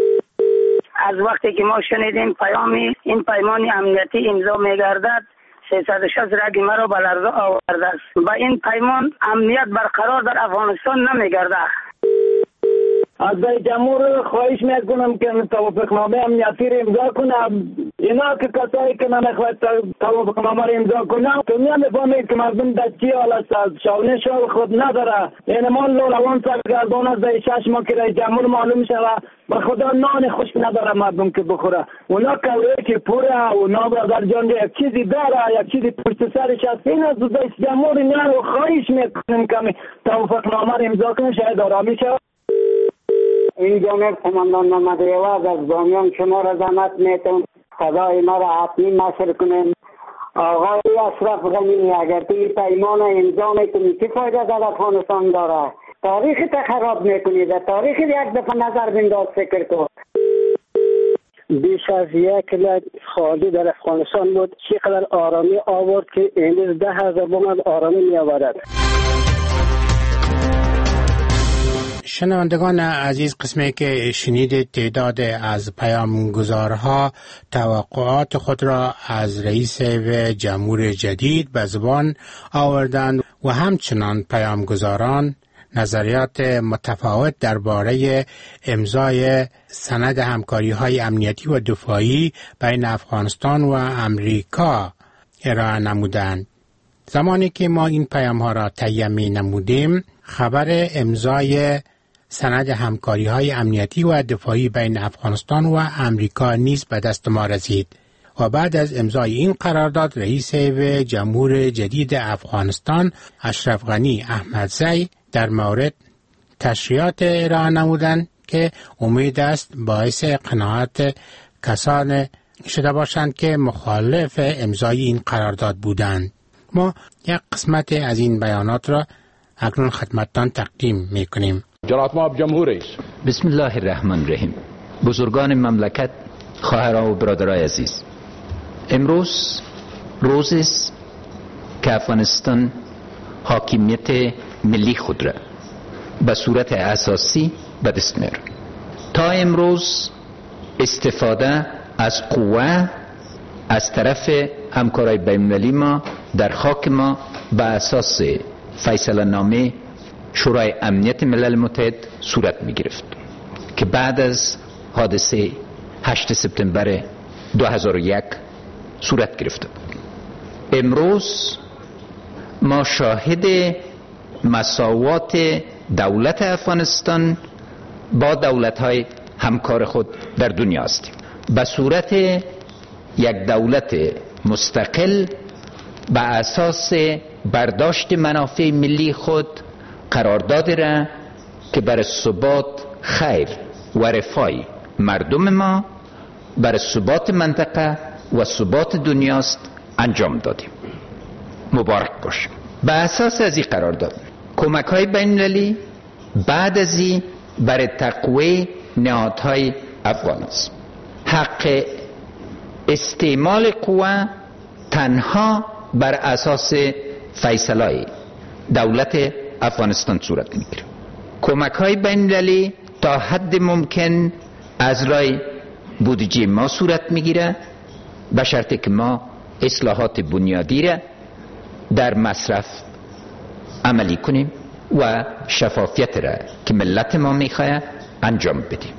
Speaker 17: از وقتی که ما شنیدیم این پیمان امنیتی امضا میگردد 360 رگ مرا به لرزه آورده است. با این پیمان امنیت برقرار در افغانستان نمیگرده.
Speaker 28: از رئیس جمهور خواهش میکنم که توافقنامه امنیتی را امضا کنه. اینا که کسایی که نمیخواید توافقنامه را امضا کنه تو نمیفهمید که مردم در چی حال است. از شاونش خود نداره. این ما لولوان سرگردان از 6 ماه که رئیس جمهور معلوم شود به خدا نان خوش نداره مردم که بخوره. اونا کوره که پوره اونا برادر جان یک چیزی داره، یک چیزی پشت سرش هست. این از رئیس جمهور اینا رو خواهش میکنم که توافقنامه را امضا کنه شاید آرامی شود.
Speaker 29: این جانب قماندان محمد ریواز از بامیان شما را زحمت میتون صدای ما را حتمی نشر کنیم. آقای اشرف غنی اگر توی پیمان امضا میکنی چه فایده در افغانستان داره؟ تاریخ تا خراب میکنید. تاریخ یک دفعه نظر بنداز فکر کن.
Speaker 11: بیش از 1 لک خالی در افغانستان بود. چقدر آرامی آورد که امروز 10,000 بوم آرامی می آورد.
Speaker 3: شنوندگان عزیز، قسمی که شنید تعداد از پیامگزارها توقعات خود را از رئیس جمهور جدید به زبان آوردند و همچنان پیامگزاران نظریات متفاوت درباره امضای سند همکاری‌های امنیتی و دفاعی بین افغانستان و امریکا ارائه نمودند. زمانی که ما این پیام‌ها را تهیه نمودیم، خبر امضای سند همکاری‌های امنیتی و دفاعی بین افغانستان و امریکا نیز به دست ما رسید و بعد از امضای این قرارداد رئیس جمهور جدید افغانستان اشرف غنی احمدزی در مورد تشریعات ارائه نمودند که امید است باعث قناعت کسان شده باشند که مخالف امضای این قرارداد بودند. ما یک قسمت از این بیانات را اکنون خدمتتان تقدیم میکنیم.
Speaker 4: جناب جمهور رئیس.
Speaker 6: بسم الله الرحمن الرحیم. بزرگان مملکت، خواهران و برادرای عزیز، امروز روزی است که افغانستان حاکمیت ملی خود را به صورت اساسی به دست میاره. تا امروز استفاده از قوه از طرف همکارای بین‌المللی ما در خاک ما به اساس فیصله نامه شورای امنیت ملل متحد صورت می گرفت که بعد از حادثه 8 سپتامبر 2001 صورت گرفته بود. امروز ما شاهد مساوات دولت افغانستان با دولت‌های همکار خود در دنیا هستیم. به صورت یک دولت مستقل به اساس برداشت منافع ملی خود قرارداد را که برای ثبات خیر و رفاه مردم ما، برای ثبات منطقه و ثبات دنیاست انجام دادیم. مبارک باشیم. به اساس از این قرارداد کمک‌های بین‌المللی بعد از این برای تقویت نهادهای افغان است. حق استعمال قوه تنها بر اساس فیصله دولت افغانستان صورت میگیره. کمک‌های بین‌المللی تا حد ممکن از رای بودجه ما صورت میگیره به شرطی که ما اصلاحات بنیادی را در مصرف عملی کنیم و شفافیت را که ملت ما میخواه انجام بدیم.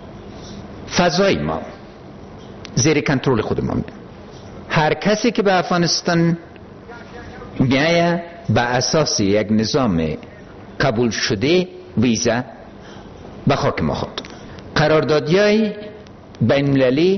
Speaker 6: فضای ما زیر کنترل خود ما. هر کسی که به افغانستان میایه به اساس یک نظام قبول شده ویزا به خاک ما خود. قراردادیای بین‌المللی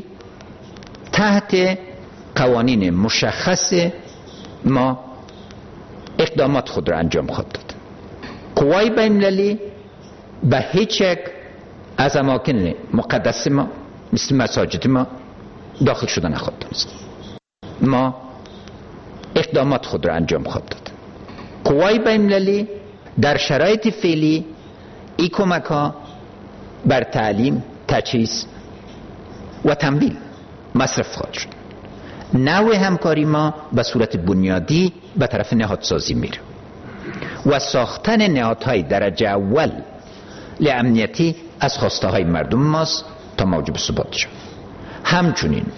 Speaker 6: تحت قوانین مشخص ما اقدامات خود را انجام خواهد داد. قوای بین‌المللی به هیچ یک از اماکن مقدس ما مثل مساجد ما داخل شده نخواهد دانست. ما اقدامات خود را انجام خواهد داد. قوای بین‌المللی در شرایط فعلی این کمک ها بر تعلیم، تجهیز و تمویل مصرف خواهد شد. نوع همکاری ما به صورت بنیادی به طرف نهادسازی میره و ساختن نهادهای درجه اول لامنیتی از خواسته های مردم ماست تا موجب ثبات شد. همچنین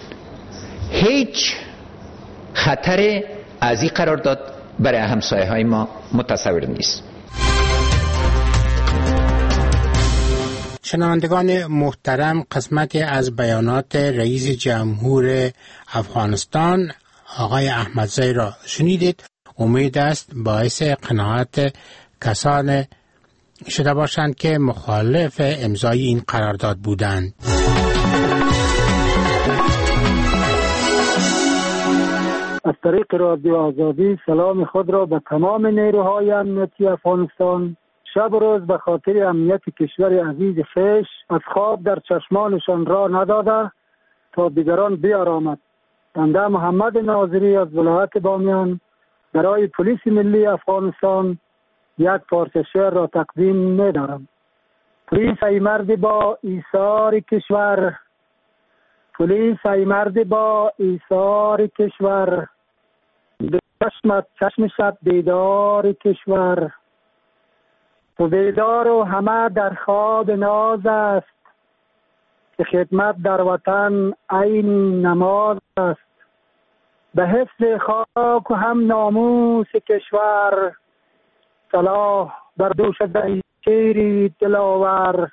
Speaker 6: هیچ خطر از این قرارداد برای همسایه های ما متصور نیست.
Speaker 3: شنوندگان محترم، قسمت از بیانات رئیس جمهور افغانستان آقای احمدزی را شنیدید. امید است باعث قناعت کسان شده باشند که مخالف امضای این قرارداد بودند.
Speaker 28: از طریق رادیو آزادی سلام خود را به تمام نیروهای امنیتی افغانستان شب و روز به خاطر امنیت کشور عزیز خویش از خواب در چشمانشان را نداده تا دیگران بیارامد. بنده محمد ناظری از ولایت بامیان برای پلیس ملی افغانستان یک پارچه شعر را تقدیم می دارم. پلیس ای مرد با ایثار کشور، پلیس ای مرد با ایثار کشور، به چشمت چشم شب بیدار کشور. تو بیدار و همه در خواب ناز است، که خدمت در وطن عین نماز است. به حفظ خاک و هم ناموس کشور، صلاح بر دوش شیری دلاور.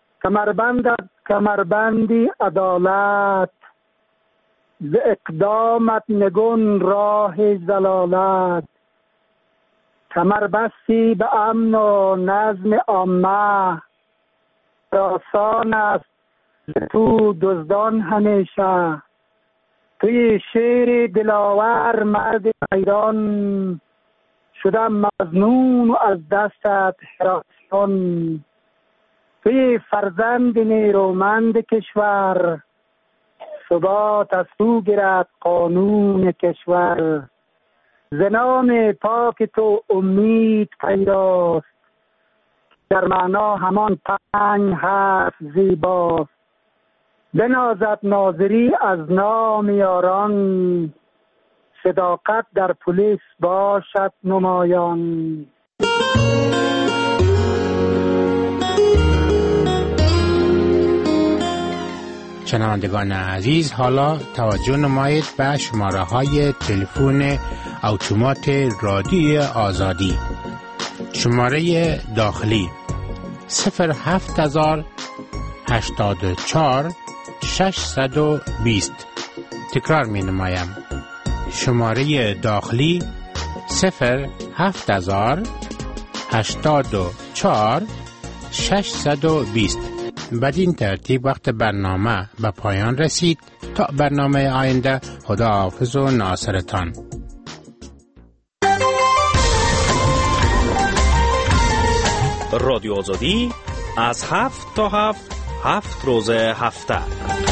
Speaker 28: کمربندی عدالت، ز اقدامت نگون راه زلالت. کمربستی به امن و نظم عامه، آسان است تو دزدان همیشه. توی شیر دلاور مرد میدان، شدم مظنون و از دستت حراسان.
Speaker 12: توی فرزند نیرومند کشور، ثبات از تو گرفت قانون کشور. ز نام پاک تو امید پیداست، در معنا همان 5 حرف زیباست. بنازد ناظری از نام یاران، صداقت در پلیس باشد نمایان.
Speaker 3: شنوندگان عزیز، حالا توجه نمایید به شماره های تلفن اتومات رادیوی آزادی. شماره داخلی 07084 620. تکرار می نمایم. شماره داخلی 07084 620. بدین ترتیب وقت برنامه به پایان رسید. تا برنامه آینده، خداحافظ و ناصرتان.
Speaker 4: رادیو آزادی از 7 تا 7 روز هفته.